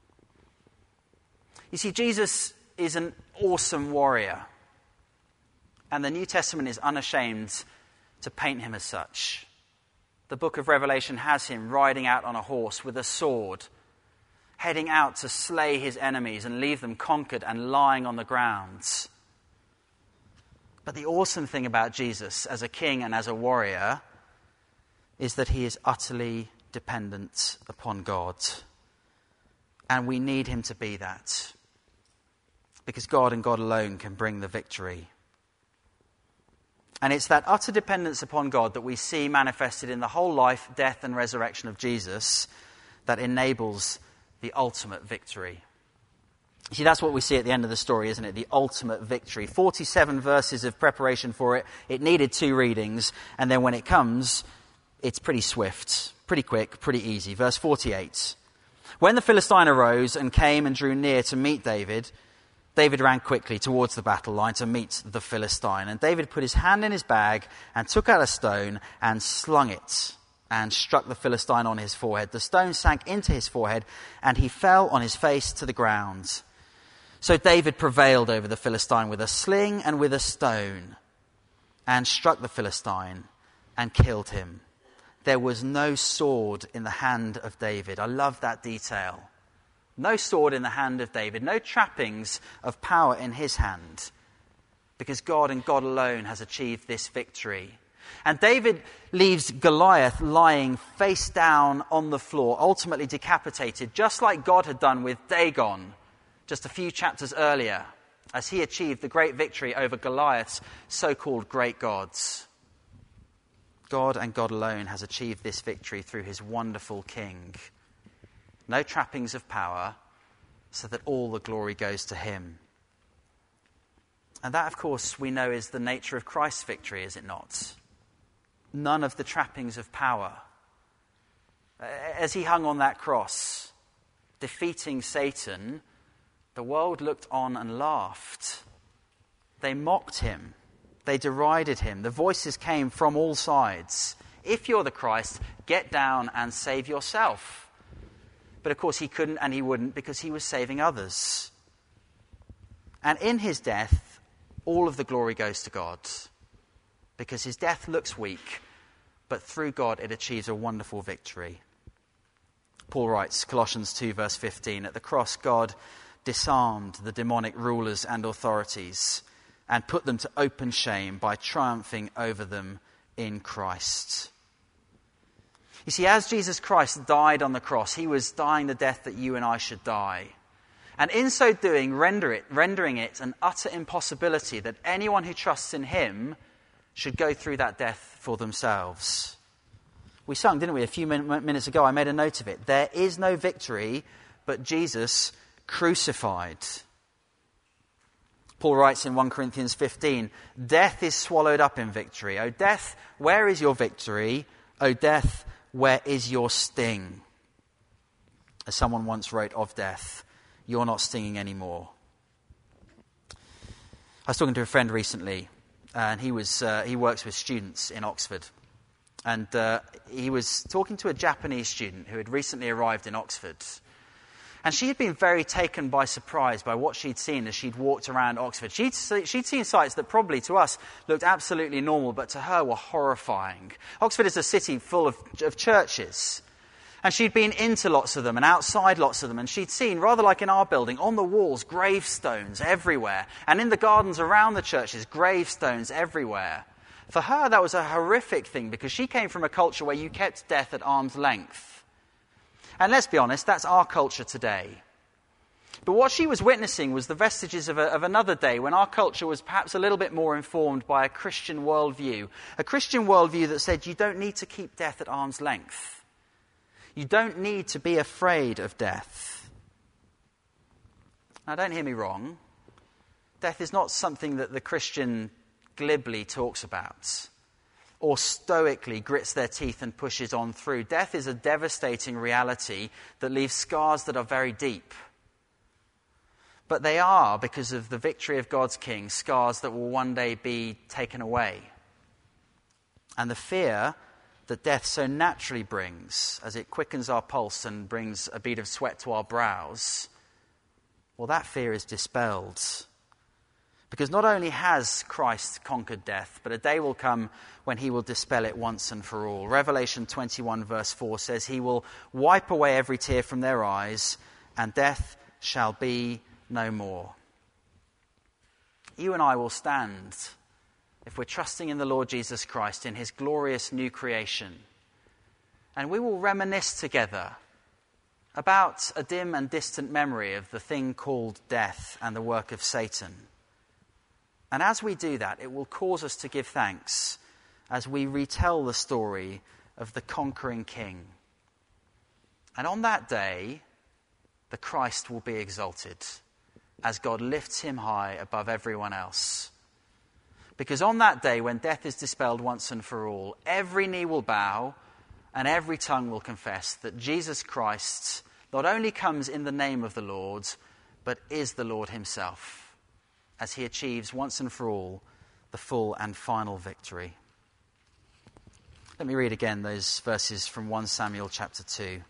You see, Jesus is an awesome warrior. And the New Testament is unashamed to paint him as such. The book of Revelation has him riding out on a horse with a sword, heading out to slay his enemies and leave them conquered and lying on the ground. But the awesome thing about Jesus as a king and as a warrior is that he is utterly dependent upon God. And we need him to be that, because God and God alone can bring the victory. And it's that utter dependence upon God that we see manifested in the whole life, death, and resurrection of Jesus that enables the ultimate victory. You see, that's what we see at the end of the story, isn't it? The ultimate victory. 47 verses of preparation for it. It needed 2 readings. And then when it comes, it's pretty swift, pretty quick, pretty easy. Verse 48. When the Philistine arose and came and drew near to meet David, David ran quickly towards the battle line to meet the Philistine. And David put his hand in his bag and took out a stone and slung it and struck the Philistine on his forehead. The stone sank into his forehead and he fell on his face to the ground. So David prevailed over the Philistine with a sling and with a stone and struck the Philistine and killed him. There was no sword in the hand of David. I love that detail. No sword in the hand of David, no trappings of power in his hand, because God and God alone has achieved this victory. And David leaves Goliath lying face down on the floor, ultimately decapitated, just like God had done with Dagon just a few chapters earlier, as he achieved the great victory over Goliath's so-called great gods. God and God alone has achieved this victory through his wonderful king. No trappings of power, so that all the glory goes to him. And that, of course, we know is the nature of Christ's victory, is it not? None of the trappings of power. As he hung on that cross, defeating Satan, the world looked on and laughed. They mocked him. They derided him. The voices came from all sides. If you're the Christ, get down and save yourself. But of course he couldn't and he wouldn't, because he was saving others. And in his death, all of the glory goes to God, because his death looks weak, but through God it achieves a wonderful victory. Paul writes, Colossians 2 verse 15, at the cross God disarmed the demonic rulers and authorities and put them to open shame by triumphing over them in Christ. You see, as Jesus Christ died on the cross, he was dying the death that you and I should die. And in so doing, rendering it an utter impossibility that anyone who trusts in him should go through that death for themselves. We sung, didn't we, a few minutes ago? I made a note of it. There is no victory but Jesus crucified. Paul writes in 1 Corinthians 15, death is swallowed up in victory. O death, where is your victory? O death, where is your sting? As someone once wrote of death, you're not stinging anymore. I was talking to a friend recently, and he works with students in Oxford. And he was talking to a Japanese student who had recently arrived in Oxford. And she had been very taken by surprise by what she'd seen as she'd walked around Oxford. She'd seen sights that probably to us looked absolutely normal, but to her were horrifying. Oxford is a city full of churches. And she'd been into lots of them and outside lots of them. And she'd seen, rather like in our building, on the walls, gravestones everywhere. And in the gardens around the churches, gravestones everywhere. For her, that was a horrific thing because she came from a culture where you kept death at arm's length. And let's be honest, that's our culture today. But what she was witnessing was the vestiges of another day when our culture was perhaps a little bit more informed by a Christian worldview. A Christian worldview that said you don't need to keep death at arm's length. You don't need to be afraid of death. Now, don't hear me wrong. Death is not something that the Christian glibly talks about or stoically grits their teeth and pushes on through. Death is a devastating reality that leaves scars that are very deep. But they are, because of the victory of God's King, scars that will one day be taken away. And the fear that death so naturally brings, as it quickens our pulse and brings a bead of sweat to our brows, well, that fear is dispelled. Because not only has Christ conquered death, but a day will come when he will dispel it once and for all. Revelation 21 verse 4 says, he will wipe away every tear from their eyes, and death shall be no more. You and I will stand, if we're trusting in the Lord Jesus Christ, in his glorious new creation. And we will reminisce together about a dim and distant memory of the thing called death and the work of Satan. And as we do that, it will cause us to give thanks as we retell the story of the conquering King. And on that day, the Christ will be exalted as God lifts him high above everyone else. Because on that day, when death is dispelled once and for all, every knee will bow and every tongue will confess that Jesus Christ not only comes in the name of the Lord, but is the Lord himself, as he achieves once and for all the full and final victory. Let me read again those verses from 1 Samuel chapter 2.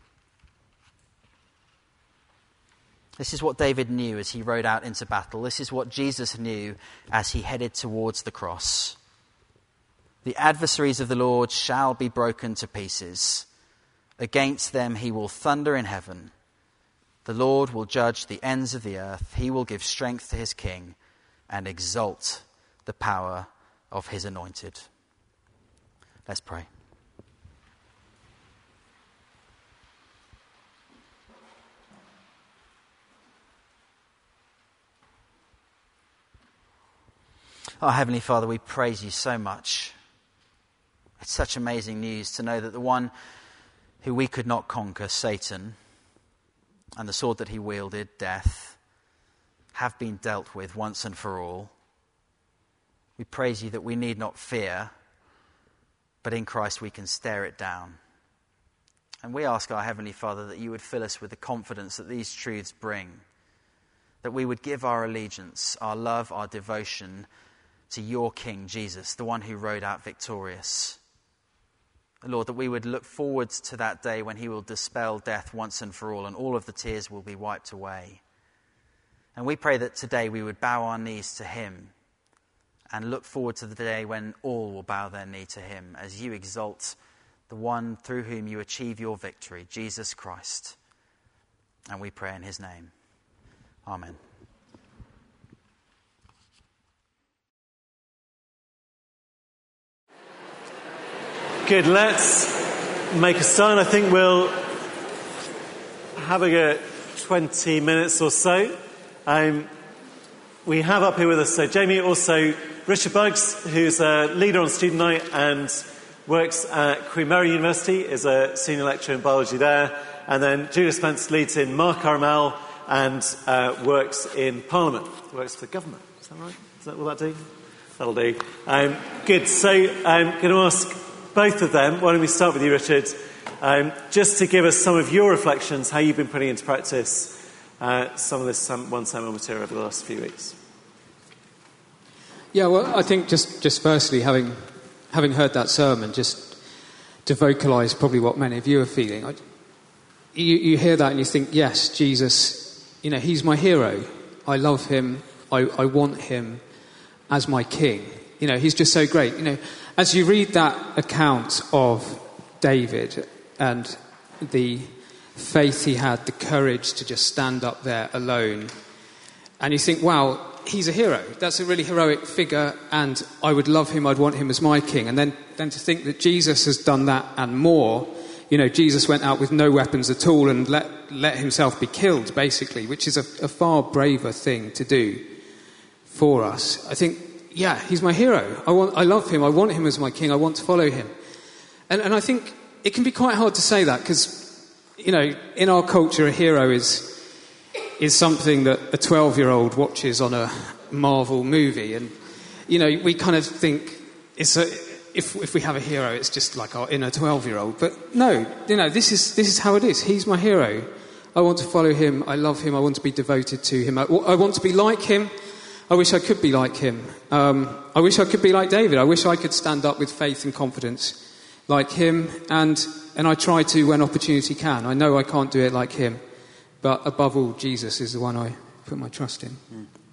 This is what David knew as he rode out into battle. This is what Jesus knew as he headed towards the cross. The adversaries of the Lord shall be broken to pieces. Against them he will thunder in heaven. The Lord will judge the ends of the earth. He will give strength to his king and exalt the power of his anointed. Let's pray. Our Heavenly Father, we praise you so much. It's such amazing news to know that the one who we could not conquer, Satan, and the sword that he wielded, death, have been dealt with once and for all. We praise you that we need not fear, but in Christ we can stare it down. And we ask our Heavenly Father that you would fill us with the confidence that these truths bring, that we would give our allegiance, our love, our devotion to your King, Jesus, the one who rode out victorious. Lord, that we would look forward to that day when he will dispel death once and for all, and all of the tears will be wiped away. And we pray that today we would bow our knees to him and look forward to the day when all will bow their knee to him as you exalt the one through whom you achieve your victory, Jesus Christ. And we pray in his name. Amen. Good, let's make a start. I think we'll have a 20 minutes or so. We have up here with us Jamie, also Richard Buggs, who's a leader on Student Night and works at Queen Mary University, is a senior lecturer in biology there. And then Julia Spence leads in Mark Carmel, and works in Parliament, works for the government. Is that right? Will that do? That'll do. Good. So I'm going to ask both of them. Why don't we start with you, Richard? Just to give us some of your reflections, how you've been putting into practice some of this 1 Samuel material over the last few weeks. Yeah, well, I think just firstly, having heard that sermon, just to vocalise probably what many of you are feeling, you hear that and you think, yes, Jesus, he's my hero. I love him. I want him as my king. He's just so great. As you read that account of David and the faith he had, the courage to just stand up there alone, and you think, wow, he's a hero. That's a really heroic figure, and I would love him, I'd want him as my king. And then to think that Jesus has done that and more. Jesus went out with no weapons at all and let himself be killed, basically, which is a far braver thing to do for us. I think, yeah, he's my hero. I love him. I want him as my king. I want to follow him. And I think it can be quite hard to say that because, in our culture, a hero is something that a 12-year-old watches on a Marvel movie. And, we kind of think if we have a hero, it's just like our inner 12-year-old. But no, this is how it is. He's my hero. I want to follow him. I love him. I want to be devoted to him. I want to be like him. I wish I could be like him. I wish I could be like David. I wish I could stand up with faith and confidence like him. And I try to when opportunity can. I know I can't do it like him. But above all, Jesus is the one I put my trust in.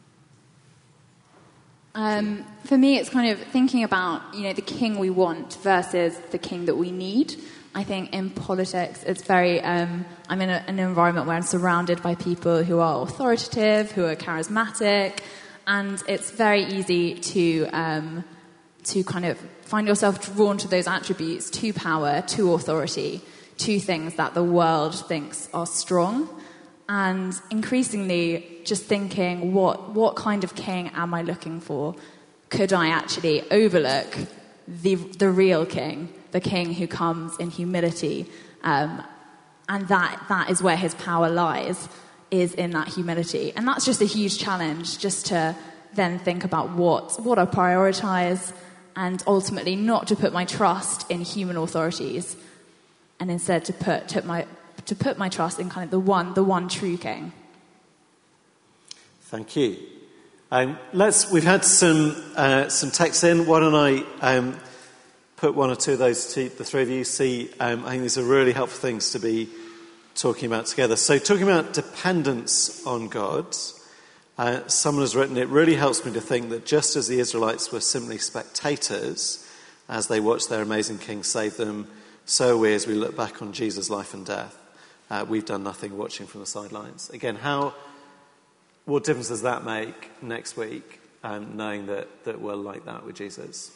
For me, it's kind of thinking about, the king we want versus the king that we need. I think in politics, it's very... I'm in an environment where I'm surrounded by people who are authoritative, who are charismatic, and it's very easy to kind of find yourself drawn to those attributes, to power, to authority, to things that the world thinks are strong. And increasingly just thinking, what kind of king am I looking for? Could I actually overlook the real king, the king who comes in humility? And that is where his power lies, is in that humility. And that's just a huge challenge, just to then think about what I prioritise, and ultimately not to put my trust in human authorities, and instead to put my trust in kind of the one true king. Thank you. We've had some texts in. Why don't I put one or two of those to the three of you? I think these are really helpful things to be talking about together. So talking about dependence on God, someone has written, it really helps me to think that just as the Israelites were simply spectators as they watched their amazing king save them, so are we as we look back on Jesus' life and death. We've done nothing watching from the sidelines. Again, what difference does that make next week, knowing that we're like that with Jesus?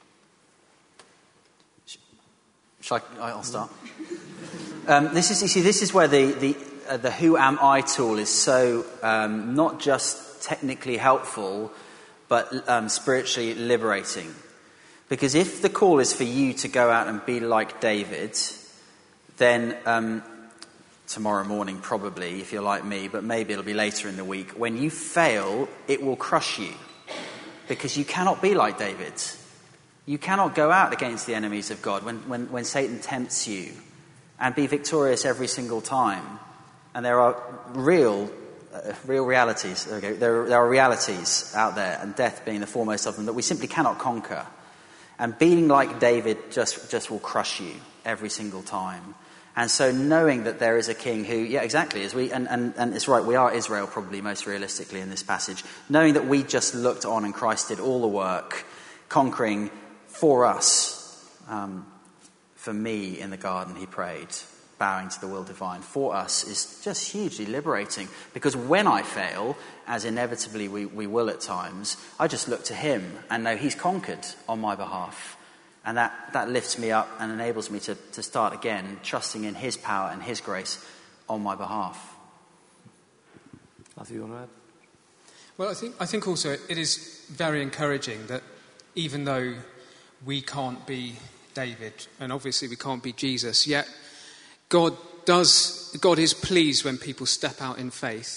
I'll start. This is where the Who Am I tool is so not just technically helpful, but spiritually liberating. Because if the call is for you to go out and be like David, then tomorrow morning probably, if you're like me, but maybe it'll be later in the week, when you fail, it will crush you. Because you cannot be like David. You cannot go out against the enemies of God when Satan tempts you and be victorious every single time. And there are real realities. There are realities out there, and death being the foremost of them, that we simply cannot conquer. And being like David just will crush you every single time. And so knowing that there is a king who, yeah, exactly, as we and it's right, we are Israel probably most realistically in this passage. Knowing that we just looked on and Christ did all the work, conquering for us. For me in the garden, he prayed, bowing to the will divine. For us is just hugely liberating. Because when I fail, as inevitably we will at times, I just look to him and know he's conquered on my behalf. And that lifts me up and enables me to start again, trusting in his power and his grace on my behalf. Matthew, you want to add? Well, I think also it is very encouraging that even though we can't be David, and obviously we can't be Jesus, yet God is pleased when people step out in faith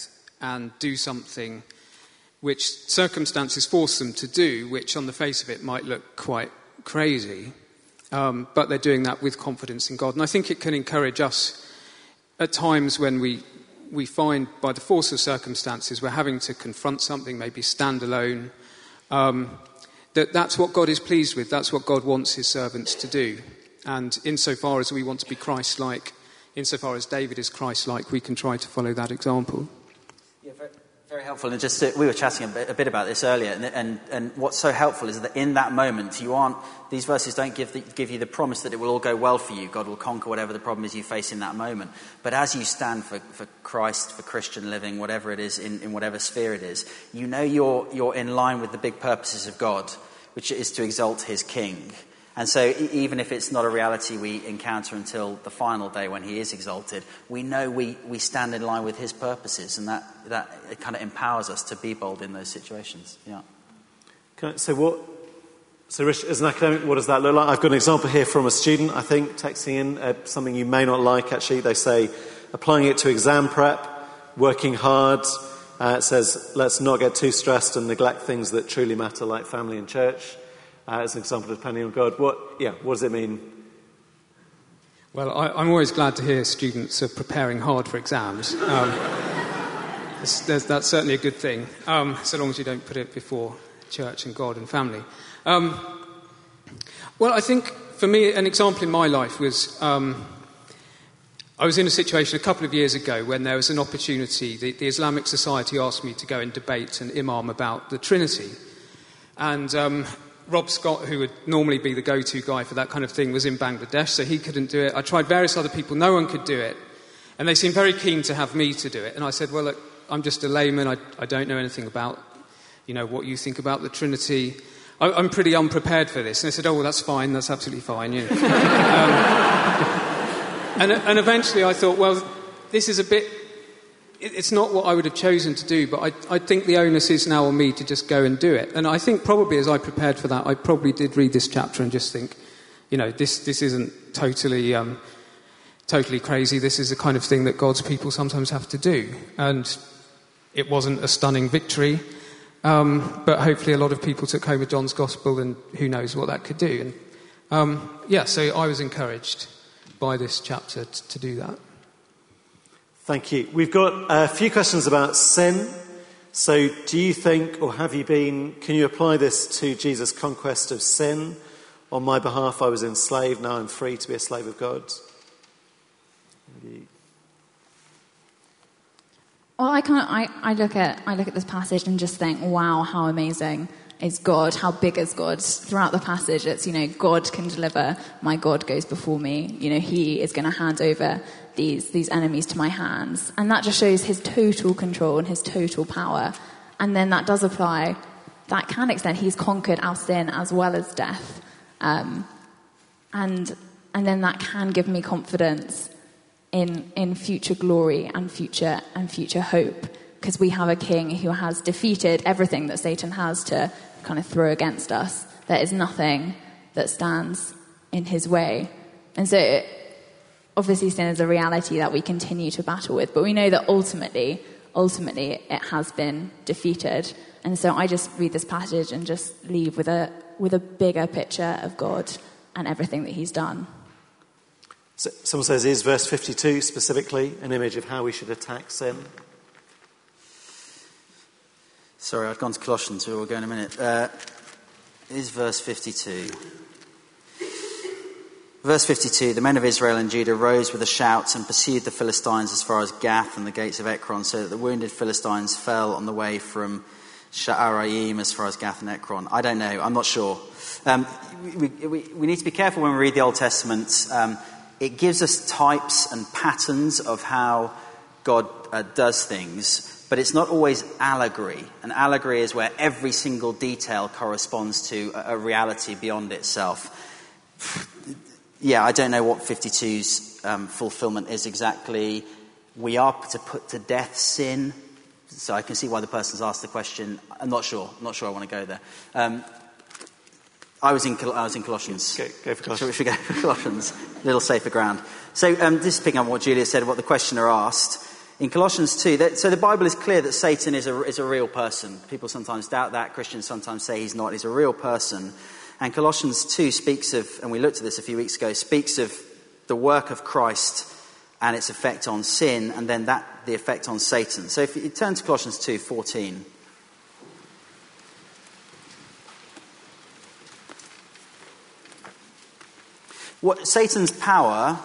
and do something which circumstances force them to do, which on the face of it might look quite crazy, but they're doing that with confidence in God. And I think it can encourage us at times when we find by the force of circumstances we're having to confront something, maybe stand alone, that's what God is pleased with. That's what God wants his servants to do. And insofar as we want to be Christ-like, insofar as David is Christ-like, we can try to follow that example. Yeah, very helpful. And just we were chatting a bit about this earlier, and what's so helpful is that in that moment, these verses don't give you the promise that it will all go well for you. God will conquer whatever the problem is you face in that moment. But as you stand for Christ, for Christian living, whatever it is, in whatever sphere it is, you know you're in line with the big purposes of God, which is to exalt his King. And so even if it's not a reality we encounter until the final day when he is exalted, we know we stand in line with his purposes, and that it kind of empowers us to be bold in those situations. Yeah. So Rich, as an academic, what does that look like? I've got an example here from a student, I think, texting in something you may not like, actually. They say, applying it to exam prep, working hard. It says, let's not get too stressed and neglect things that truly matter, like family and church. As an example of depending on God. What does it mean? Well, I'm always glad to hear students are preparing hard for exams. That's certainly a good thing, so long as you don't put it before church and God and family. Well, I think for me, an example in my life was I was in a situation a couple of years ago when there was an opportunity. The Islamic Society asked me to go and debate an imam about the Trinity. And Rob Scott, who would normally be the go-to guy for that kind of thing, was in Bangladesh, so he couldn't do it. I tried various other people, no one could do it. And they seemed very keen to have me to do it. And I said, well, look, I'm just a layman, I don't know anything about, what you think about the Trinity. I'm pretty unprepared for this. And they said, oh, well, that's fine, that's absolutely fine. And eventually I thought, well, this is a bit... It's not what I would have chosen to do, but I think the onus is now on me to just go and do it. And I think probably as I prepared for that, I probably did read this chapter and just think, this isn't totally crazy. This is the kind of thing that God's people sometimes have to do. And it wasn't a stunning victory, but hopefully a lot of people took home with John's Gospel, and who knows what that could do. And so I was encouraged by this chapter to do that. Thank you. We've got a few questions about sin. So do you think, or have you been, can you apply this to Jesus' conquest of sin? On my behalf, I was enslaved, now I'm free to be a slave of God. Well, I look at this passage and just think, wow, how amazing is God, how big is God? Throughout the passage, it's, God can deliver, my God goes before me, he is going to hand over these enemies to my hands. And that just shows his total control and his total power. And then that does apply, that can extend, he's conquered our sin as well as death. And then that can give me confidence in future glory and future hope, because we have a king who has defeated everything that Satan has to kind of throw against us. There is nothing that stands in his way. And so obviously sin is a reality that we continue to battle with, but we know that ultimately it has been defeated. And so I just read this passage and just leave with a bigger picture of God and everything that he's done. So, someone says, is verse 52 specifically an image of how we should attack sin? Sorry, I've gone to Colossians, where we'll go in a minute. Is verse 52. Verse 52, the men of Israel and Judah rose with a shout and pursued the Philistines as far as Gath and the gates of Ekron, so that the wounded Philistines fell on the way from Sha'araim as far as Gath and Ekron. I don't know, I'm not sure. We need to be careful when we read the Old Testament. It gives us types and patterns of how God does things, but it's not always allegory. An allegory is where every single detail corresponds to a reality beyond itself. Yeah, I don't know what 52's fulfillment is exactly. We are to put to death sin, so I can see why the person's asked the question. I'm not sure I want to go there. I was in Colossians. Go for Colossians. Should we go for Colossians? A little safer ground. So this is picking up what Julia said, what the questioner asked. In Colossians 2, so the Bible is clear that Satan is a real person. People sometimes doubt that. Christians sometimes say he's not. He's a real person. And Colossians 2 speaks of, and we looked at this a few weeks ago, speaks of the work of Christ and its effect on sin, and then the effect on Satan. So if you turn to Colossians 2:14. Satan's power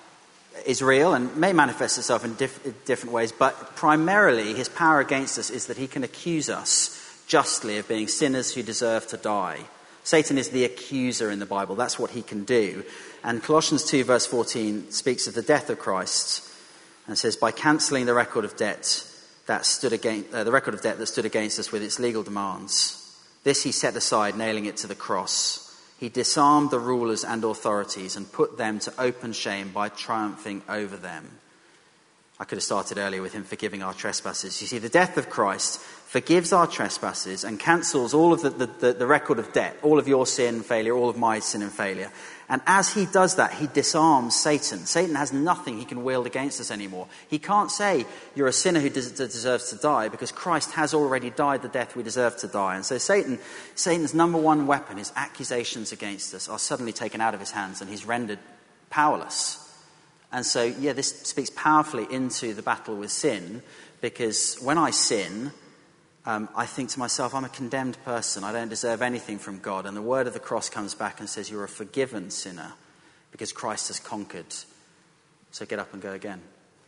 is real and may manifest itself in different ways, but primarily his power against us is that he can accuse us justly of being sinners who deserve to die. Satan is the accuser in the Bible. That's what he can do. And Colossians 2 verse 14 speaks of the death of Christ and says, by cancelling the record of debt that stood against us with its legal demands, this he set aside, nailing it to the cross. He disarmed the rulers and authorities and put them to open shame by triumphing over them. I could have started earlier with him forgiving our trespasses. You see, the death of Christ forgives our trespasses and cancels all of the record of debt, all of your sin and failure, all of my sin and failure. And as he does that, he disarms Satan. Satan has nothing he can wield against us anymore. He can't say, you're a sinner who deserves to die, because Christ has already died the death we deserve to die. And so Satan's number one weapon, his accusations against us, are suddenly taken out of his hands and he's rendered powerless. And so, this speaks powerfully into the battle with sin, because when I sin, I think to myself, I'm a condemned person. I don't deserve anything from God. And the word of the cross comes back and says, you're a forgiven sinner because Christ has conquered. So get up and go again.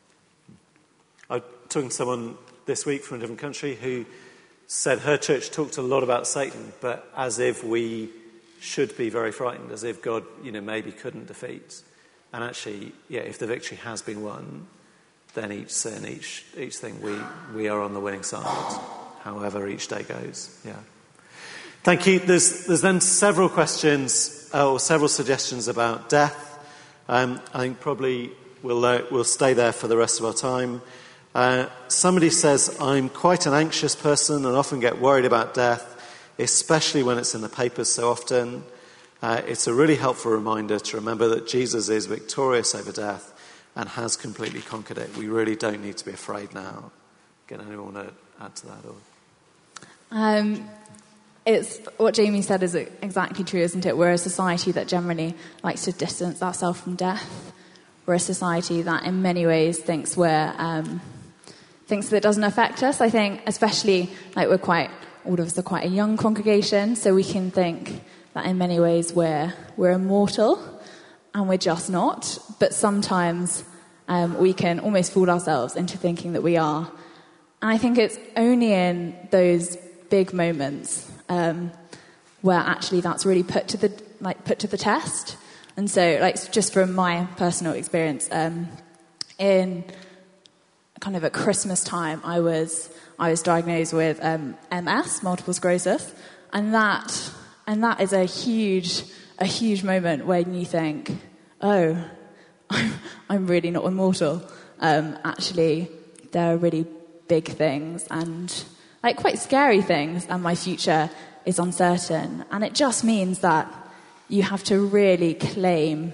I was talking to someone this week from a different country who said her church talked a lot about Satan, but as if we should be very frightened, as if God, maybe couldn't defeat. And actually, if the victory has been won, then each sin, each thing, we are on the winning side, however each day goes. Yeah. Thank you. There's then several questions or several suggestions about death. I think probably we'll stay there for the rest of our time. Somebody says, I'm quite an anxious person and often get worried about death, especially when it's in the papers so often. It's a really helpful reminder to remember that Jesus is victorious over death and has completely conquered it. We really don't need to be afraid now. Again, anyone want to add to that? Or? It's what Jamie said is exactly true, isn't it? We're a society that generally likes to distance ourselves from death. We're a society that in many ways thinks that it doesn't affect us. I think especially all of us are quite a young congregation, so we can think that in many ways we're immortal, and we're just not. But sometimes we can almost fool ourselves into thinking that we are. And I think it's only in those big moments where actually that's really put to the test. And so, just from my personal experience, in kind of at Christmas time, I was diagnosed with MS, multiple sclerosis, and that is a huge moment when you think, oh, I'm really not immortal. Actually, there are really big things and quite scary things, and my future is uncertain. And it just means that you have to really claim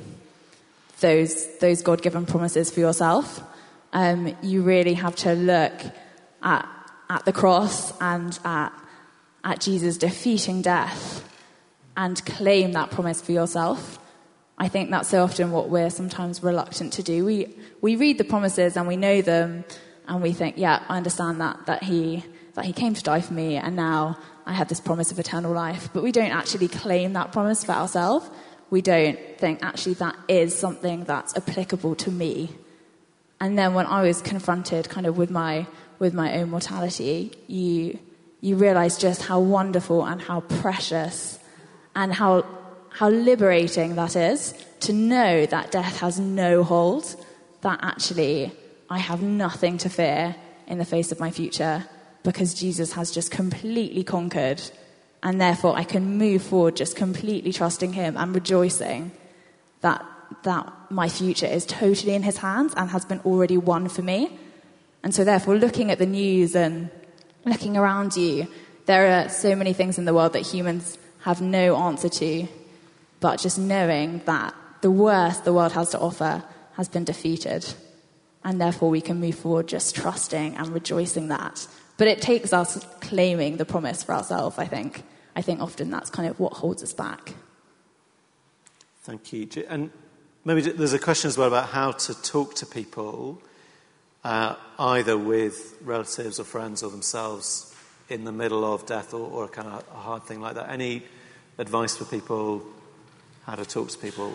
those God-given promises for yourself. You really have to look at the cross and at Jesus defeating death and claim that promise for yourself. I think that's so often what we're sometimes reluctant to do. We read the promises and we know them, and we think, yeah, I understand that he came to die for me, and now I have this promise of eternal life. But we don't actually claim that promise for ourselves. We don't think, actually, that is something that's applicable to me. And then when I was confronted kind of with my own mortality, you realise just how wonderful and how precious and how liberating that is, to know that death has no hold, that actually I have nothing to fear in the face of my future, because Jesus has just completely conquered, and therefore I can move forward just completely trusting him and rejoicing that my future is totally in his hands and has been already won for me. And so therefore, looking at the news and looking around you, there are so many things in the world that humans have no answer to, but just knowing that the worst the world has to offer has been defeated and therefore we can move forward just trusting and rejoicing that. But it takes us claiming the promise for ourselves, I think. I think often that's kind of what holds us back. Thank you. And maybe there's a question as well about how to talk to people, either with relatives or friends or themselves in the middle of death or kind of a hard thing like that. Any advice for people, how to talk to people?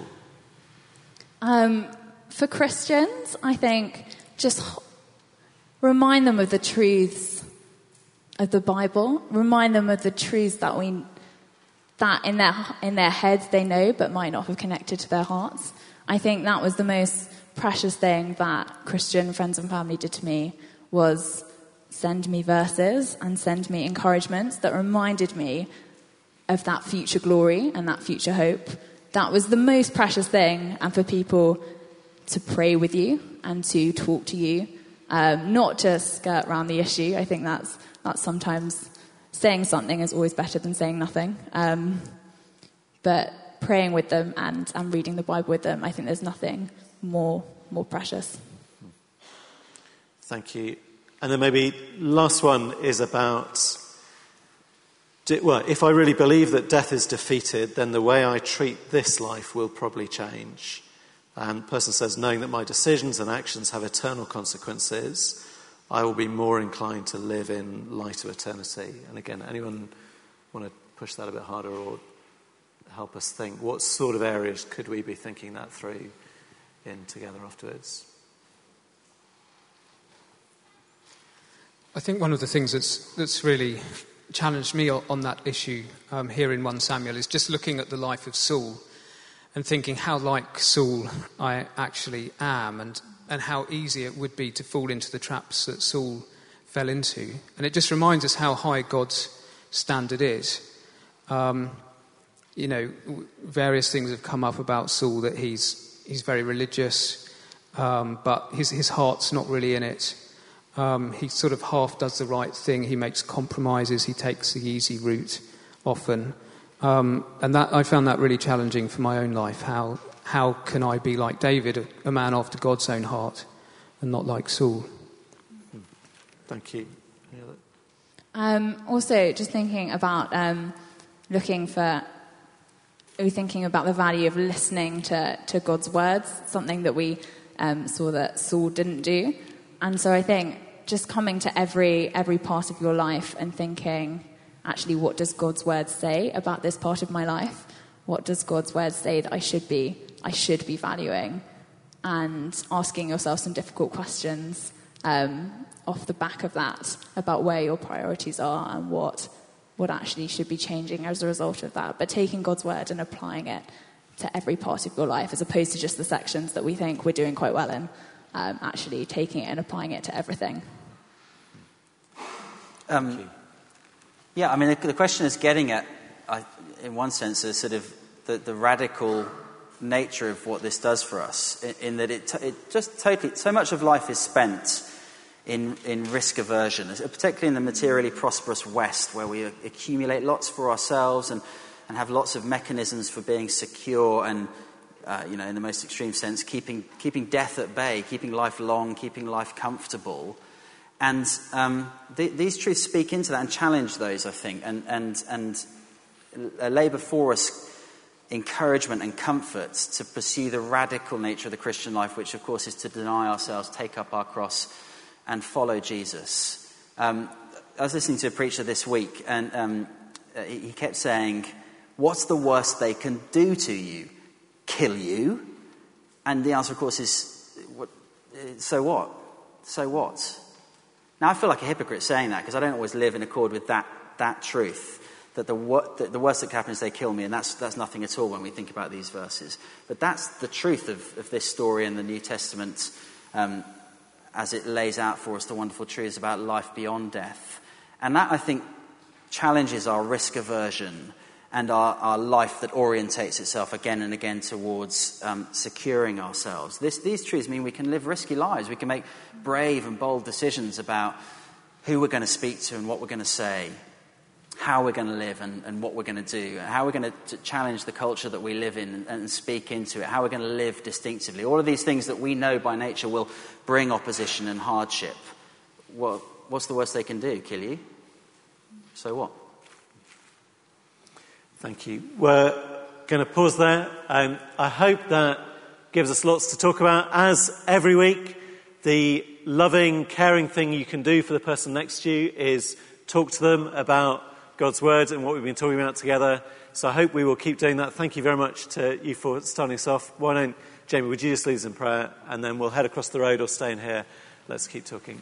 For Christians, I think just remind them of the truths of the Bible. Remind them of the truths that in their heads they know but might not have connected to their hearts. I think that was the most precious thing that Christian friends and family did to me, was send me verses and send me encouragements that reminded me of that future glory and that future hope. That was the most precious thing, and for people to pray with you and to talk to you, not to skirt around the issue. I think that's sometimes saying something is always better than saying nothing. But praying with them and reading the Bible with them, I think there's nothing more precious. Thank you. And then maybe last one is about, if I really believe that death is defeated, then the way I treat this life will probably change. And the person says, knowing that my decisions and actions have eternal consequences, I will be more inclined to live in light of eternity. And again, anyone want to push that a bit harder or help us think? What sort of areas could we be thinking that through in together afterwards? I think one of the things that's really challenged me on that issue here in 1 Samuel is just looking at the life of Saul and thinking how like Saul I actually am, and how easy it would be to fall into the traps that Saul fell into. And it just reminds us how high God's standard is. Various things have come up about Saul, that he's very religious, but his heart's not really in it. He sort of half does the right thing. He makes compromises. He takes the easy route often. And that I found that really challenging for my own life. How can I be like David, a man after God's own heart, and not like Saul? Thank you. Also, just thinking about thinking about the value of listening to God's words, something that we saw that Saul didn't do. And so I think just coming to every part of your life and thinking, actually, what does God's word say about this part of my life? What does God's word say that I should be valuing? And asking yourself some difficult questions off the back of that about where your priorities are and what actually should be changing as a result of that. But taking God's word and applying it to every part of your life, as opposed to just the sections that we think we're doing quite well in. Actually taking it and applying it to everything. The question is getting at, in one sense, a sort of the radical nature of what this does for us, in that it just totally, so much of life is spent in risk aversion, particularly in the materially prosperous West, where we accumulate lots for ourselves and have lots of mechanisms for being secure and, in the most extreme sense, keeping death at bay, keeping life long, keeping life comfortable. And these truths speak into that and challenge those, I think, and lay before us encouragement and comfort to pursue the radical nature of the Christian life, which, of course, is to deny ourselves, take up our cross, and follow Jesus. I was listening to a preacher this week, and he kept saying, "What's the worst they can do to you? Kill you?" And the answer, of course, is, so what? So what? Now, I feel like a hypocrite saying that, because I don't always live in accord with that truth, that the worst that can happen is they kill me, and that's nothing at all when we think about these verses. But that's the truth of this story in the New Testament, as it lays out for us the wonderful truths about life beyond death. And that, I think, challenges our risk aversion and our life that orientates itself again and again towards securing ourselves. These truths mean we can live risky lives. We can make brave and bold decisions about who we're going to speak to and what we're going to say, how we're going to live and what we're going to do, how we're going to challenge the culture that we live in and speak into it, how we're going to live distinctively. All of these things that we know by nature will bring opposition and hardship. What's the worst they can do? Kill you? So what? Thank you. We're going to pause there. I hope that gives us lots to talk about. As every week, the loving, caring thing you can do for the person next to you is talk to them about God's word and what we've been talking about together. So I hope we will keep doing that. Thank you very much to you for starting us off. Why don't, Jamie, would you just lead us in prayer, and then we'll head across the road or stay in here. Let's keep talking.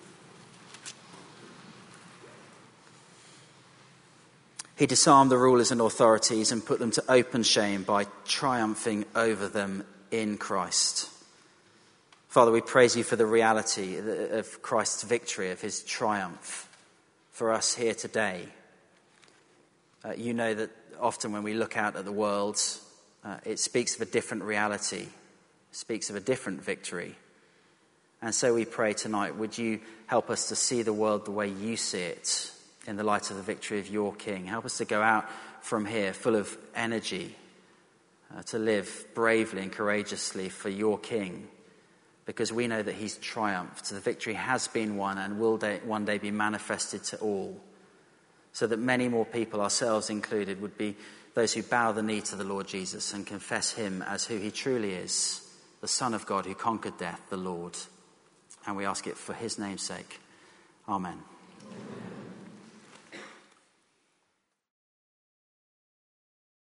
He disarmed the rulers and authorities and put them to open shame by triumphing over them in Christ. Father, we praise you for the reality of Christ's victory, of his triumph for us here today. You know that often when we look out at the world, it speaks of a different reality, speaks of a different victory. And so we pray tonight, would you help us to see the world the way you see it in the light of the victory of your King. Help us to go out from here full of energy, to live bravely and courageously for your King, because we know that he's triumphed. The victory has been won and will one day be manifested to all, so that many more people, ourselves included, would be those who bow the knee to the Lord Jesus and confess him as who he truly is, the Son of God who conquered death, the Lord. And we ask it for his name's sake. Amen.